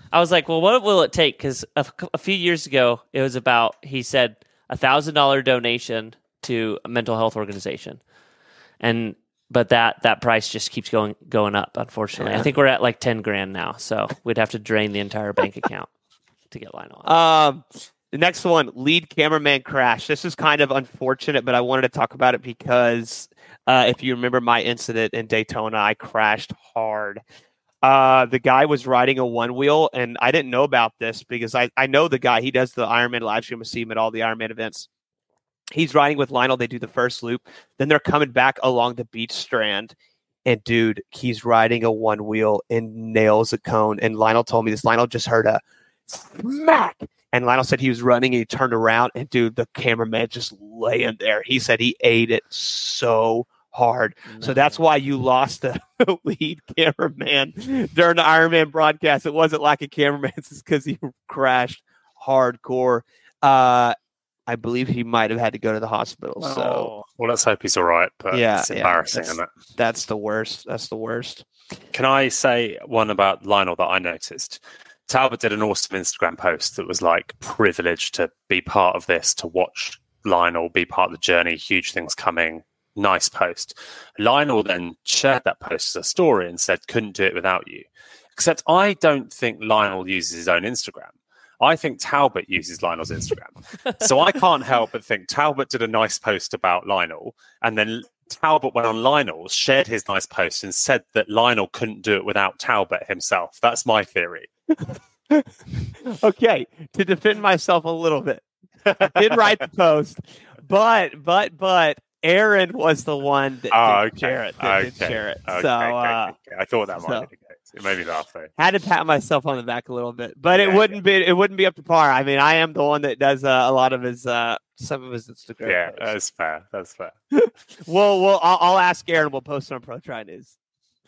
I was like, well, what will it take? Because a, a few years ago, it was about, he said, a thousand dollar donation to a mental health organization, and but that that price just keeps going going up. Unfortunately, yeah. I think we're at like ten grand now, so we'd have to drain the entire bank account to get Lionel on. Um, the next one, lead cameraman crash. This is kind of unfortunate, but I wanted to talk about it because uh, if you remember my incident in Daytona, I crashed hard. Uh, the guy was riding a one wheel, and I didn't know about this because I, I know the guy. He does the Ironman live stream. I see him at all the Ironman events. He's riding with Lionel. They do the first loop. Then they're coming back along the beach strand. And, dude, he's riding a one wheel and nails a cone. And Lionel told me this. Lionel just heard a smack. And Lionel said he was running and he turned around. And, dude, the cameraman just laying there. He said he ate it so hard. No. So that's why you lost the lead cameraman during the Ironman broadcast. It wasn't like a cameraman. It's because he crashed hardcore. Uh, I believe he might have had to go to the hospital. Oh. So, well, let's hope he's all right. But yeah, it's embarrassing, yeah, that's, isn't it? That's the worst. That's the worst. Can I say one about Lionel that I noticed? Talbot did an awesome Instagram post that was like, privileged to be part of this, to watch Lionel be part of the journey. Huge things coming. Nice post. Lionel then shared that post as a story and said, couldn't do it without you. Except I don't think Lionel uses his own Instagram. I think Talbot uses Lionel's Instagram. So I can't help but think Talbot did a nice post about Lionel, and then Talbot went on Lionel, shared his nice post, and said that Lionel couldn't do it without Talbot himself. That's my theory. Okay, to defend myself a little bit, I did write the post, but, but, but, Aaron was the one that oh, did okay. share it. That okay. did share it. Okay. So okay. uh, Okay. I thought that might so, be the case. It made me laugh though. Had to pat myself on the back a little bit, but yeah, it wouldn't yeah. be. It wouldn't be up to par. I mean, I am the one that does uh, a lot of his, uh, some of his Instagram. Yeah, posts. that's fair. That's fair. well, well, I'll, I'll ask Aaron. We'll post it on Pro Tri News.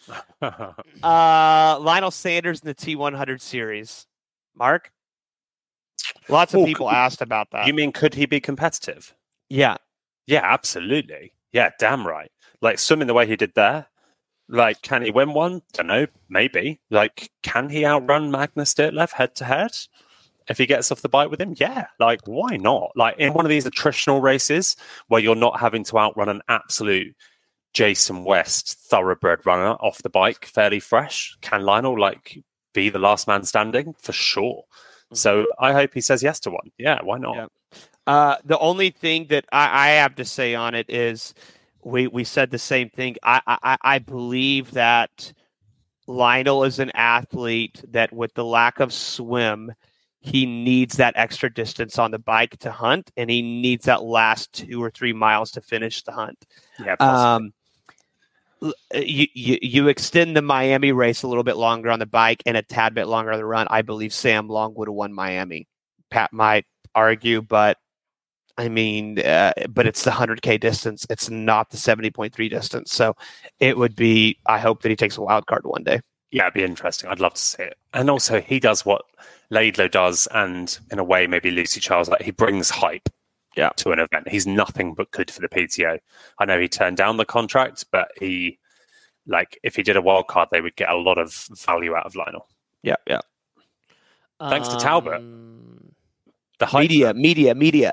uh, Lionel Sanders in the T one hundred series. Mark, lots of oh, people asked about that. You mean could he be competitive? Yeah, yeah, absolutely. Yeah, damn right. Like swimming the way he did there. Like, can he win one? Don't know. Maybe. Like, can he outrun Magnus Ditlev head to head? If he gets off the bike with him? Yeah. Like, why not? Like, in one of these attritional races where you're not having to outrun an absolute Jason West thoroughbred runner off the bike, fairly fresh, can Lionel, like, be the last man standing? For sure. Mm-hmm. So I hope he says yes to one. Yeah, why not? Yeah. Uh, the only thing that I, I have to say on it is we, we said the same thing. I, I, I believe that Lionel is an athlete that with the lack of swim, he needs that extra distance on the bike to hunt, and he needs that last two or three miles to finish the hunt. Yeah, possibly. Um, you, you, you extend the Miami race a little bit longer on the bike and a tad bit longer on the run. I believe Sam Long would have won Miami. Pat might argue, but I mean, uh, but it's the one hundred K distance. It's not the seventy point three distance. So it would be, I hope that he takes a wild card one day. Yeah, it'd be interesting. I'd love to see it. And also, he does what Laidlow does, and in a way, maybe Lucy Charles, like he brings hype yeah. to an event. He's nothing but good for the P T O. I know he turned down the contract, but he, like, if he did a wild card, they would get a lot of value out of Lionel. Yeah, yeah. Thanks um, to Talbot. The hype media, media, media.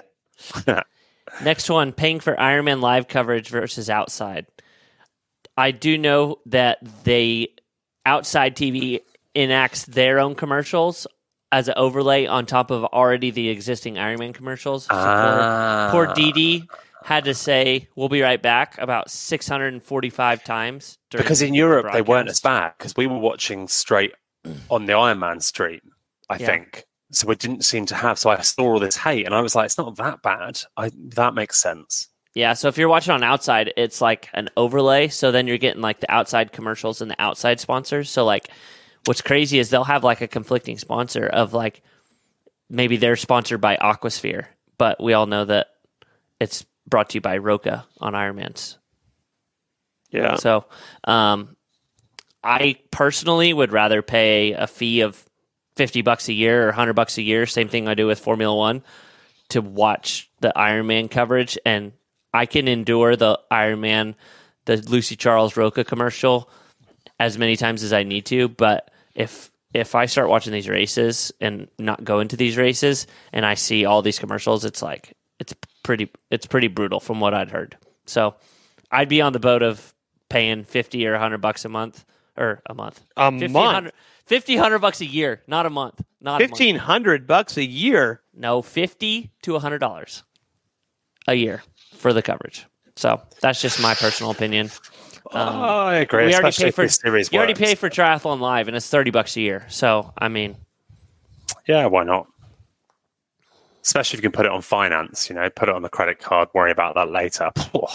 Next one, paying for Ironman live coverage versus outside. I do know that they outside T V enacts their own commercials as an overlay on top of already the existing Ironman commercials. So ah. poor, poor Didi had to say, we'll be right back about six hundred forty-five times. Because in Europe, they weren't as bad because we were watching straight on the Ironman stream, I yeah. think. So it didn't seem to have. So I saw all this hate and I was like, it's not that bad. I, that makes sense. Yeah. So if you're watching on outside, it's like an overlay. So then you're getting like the outside commercials and the outside sponsors. So like what's crazy is they'll have like a conflicting sponsor of like maybe they're sponsored by Aquasphere, but we all know that it's brought to you by Roka on Ironmans. Yeah. So um, I personally would rather pay a fee of fifty bucks a year or one hundred bucks a year, same thing I do with Formula One, to watch the Ironman coverage. And I can endure the Ironman, the Lucy Charles Roka commercial as many times as I need to. But if if I start watching these races and not go into these races and I see all these commercials, it's like it's pretty it's pretty brutal from what I'd heard. So I'd be on the boat of paying fifty or a hundred bucks a month or a month. A fifty, month. fifty, hundred bucks a year, not a month. Not Fifteen hundred bucks a year. No, fifty to a hundred dollars a year for the coverage. So that's just my personal opinion. Um, oh, I agree. We already especially pay if for this series you already works. pay for Triathlon Live, and it's thirty bucks a year. So I mean, Yeah, why not? Especially if you can put it on finance, you know, put it on the credit card, worry about that later.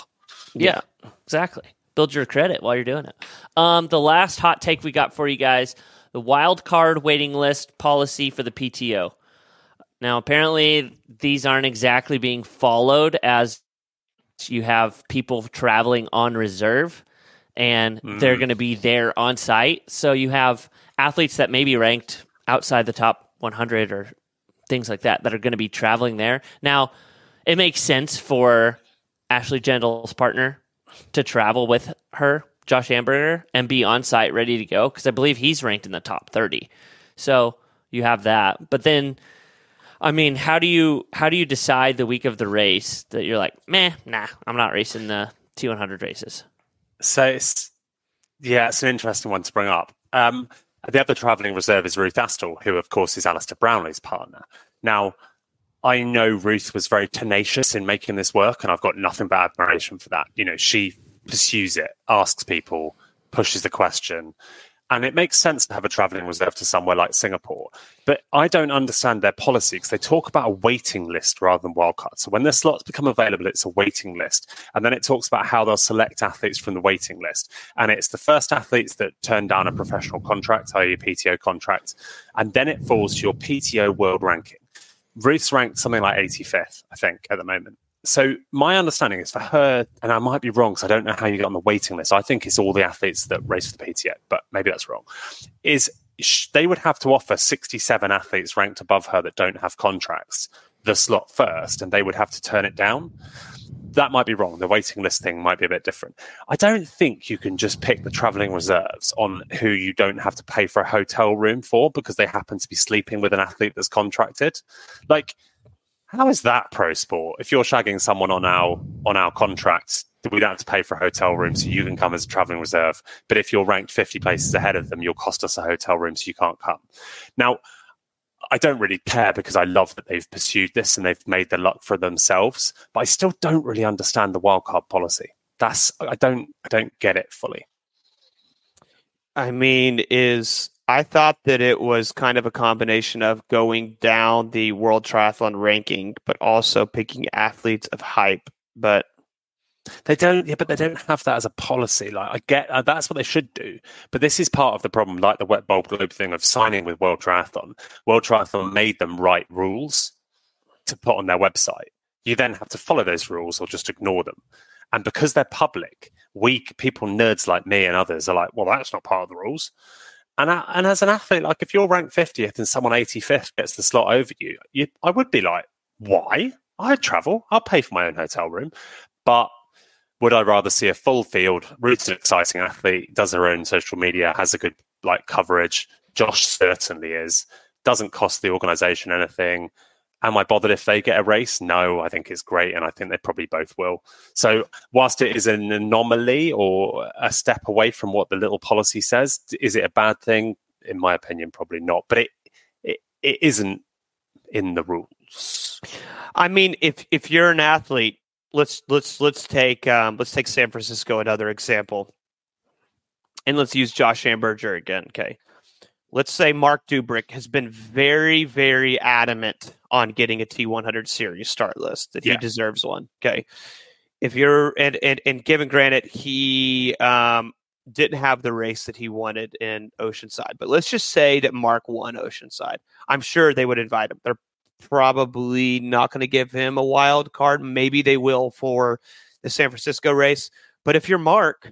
yeah, exactly. Build your credit while you're doing it. Um, the last hot take we got for you guys: the wild card waiting list policy for the P T O. Now, apparently, these aren't exactly being followed, as you have people traveling on reserve, and mm. they're going to be there on site. So you have athletes that may be ranked outside the top one hundred or things like that that are going to be traveling there. Now, it makes sense for Ashley Gendel's partner to travel with her, Josh Amberger, and be on site ready to go, because I believe he's ranked in the top thirty. So you have that. But then, I mean, how do you how do you decide the week of the race that you're like, meh, nah, I'm not racing the T one hundred races? So it's yeah, it's an interesting one to bring up. Um, the other travelling reserve is Ruth Astle, who of course is Alistair Brownlee's partner. Now, I know Ruth was very tenacious in making this work, and I've got nothing but admiration for that. You know, she pursues it, asks people, pushes the question. And it makes sense to have a travelling reserve to somewhere like Singapore. But I don't understand their policy, because they talk about a waiting list rather than wildcard. So when the slots become available, it's a waiting list. And then it talks about how they'll select athletes from the waiting list. And it's the first athletes that turn down a professional contract, that is a P T O contract. And then it falls to your P T O world ranking. Ruth's ranked something like eighty-fifth, I think, at the moment. So my understanding is for her, and I might be wrong because I don't know how you get on the waiting list. I think it's all the athletes that race for the P T O, but maybe that's wrong. Is sh- they would have to offer sixty-seven athletes ranked above her that don't have contracts the slot first, and they would have to turn it down. That might be wrong. The waiting list thing might be a bit different. I don't think you can just pick the travelling reserves on who you don't have to pay for a hotel room for because they happen to be sleeping with an athlete that's contracted. Like, how is that pro sport? If you're shagging someone on our on our contract, we don't have to pay for a hotel room, so you can come as a travelling reserve. But if you're ranked fifty places ahead of them, you'll cost us a hotel room, so you can't come. Now, I don't really care because I love that they've pursued this and they've made the luck for themselves. But I still don't really understand the wildcard policy. That's I don't I don't get it fully. I mean, is I thought that it was kind of a combination of going down the World Triathlon ranking, but also picking athletes of hype. But they don't, yeah, but they don't have that as a policy. Like, I get uh, that's what they should do. But this is part of the problem, like the wet bulb globe thing of signing with World Triathlon. World Triathlon made them write rules to put on their website. You then have to follow those rules or just ignore them. And because they're public, we people, nerds like me and others, are like, well, that's not part of the rules. And, I, and as an athlete, like if you're ranked fiftieth and someone eighty-fifth gets the slot over you, you I would be like, why? I travel. I'll pay for my own hotel room. But would I rather see a full field? Ruth's an exciting athlete, does her own social media, has a good like coverage. Josh certainly is. Doesn't cost the organisation anything. Am I bothered if they get a race? No, I think it's great, and I think they probably both will. So whilst it is an anomaly or a step away from what the little policy says, is it a bad thing? In my opinion, probably not. But it it, it isn't in the rules. I mean, if if you're an athlete, let's let's let's take um, let's take San Francisco, another example, and let's use Josh Amberger again. Okay. Let's say Mark Dubrick has been very, very adamant on getting a T one hundred series start list, that yeah. he deserves one. Okay. If you're, and, and, and given granted, he um, didn't have the race that he wanted in Oceanside, but let's just say that Mark won Oceanside. I'm sure they would invite him. They're probably not going to give him a wild card. Maybe they will for the San Francisco race. But if you're Mark,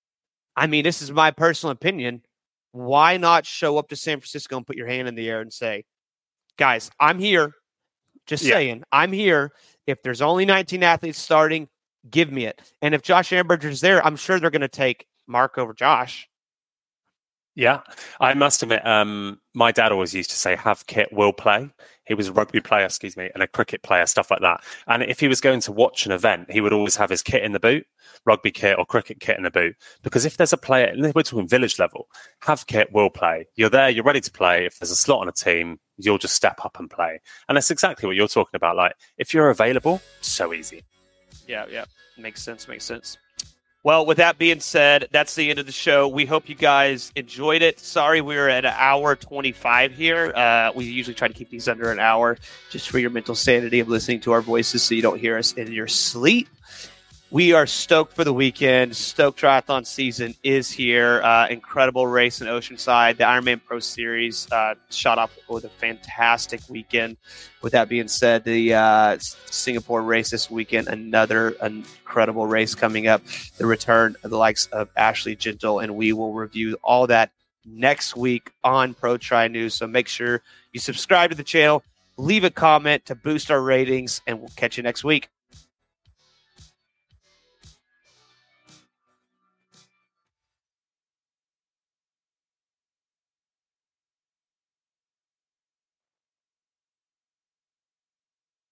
I mean, this is my personal opinion. Why not show up to San Francisco and put your hand in the air and say, guys, I'm here. Just yeah. saying, I'm here. If there's only nineteen athletes starting, give me it. And if Josh Amberger's there, I'm sure they're going to take Mark over Josh. Yeah, I must admit, um, my dad always used to say, have kit, will play. He was a rugby player, excuse me, and a cricket player, stuff like that. And if he was going to watch an event, he would always have his kit in the boot, rugby kit or cricket kit in the boot. Because if there's a player, and we're talking village level, have kit, will play. You're there, you're ready to play. If there's a slot on a team, you'll just step up and play. And that's exactly what you're talking about. Like, if you're available, so easy. Yeah, yeah. Makes sense, makes sense. Well, with that being said, that's the end of the show. We hope you guys enjoyed it. Sorry we were at an hour twenty-five here. Uh, we usually try to keep these under an hour just for your mental sanity of listening to our voices so you don't hear us in your sleep. We are stoked for the weekend. Stoked Triathlon season is here. Uh, incredible race in Oceanside. The Ironman Pro Series uh, shot off with a fantastic weekend. With that being said, the uh, Singapore race this weekend, another incredible race coming up. The return of the likes of Ashley Gentle, and we will review all that next week on Pro Tri News. So make sure you subscribe to the channel, leave a comment to boost our ratings, and we'll catch you next week.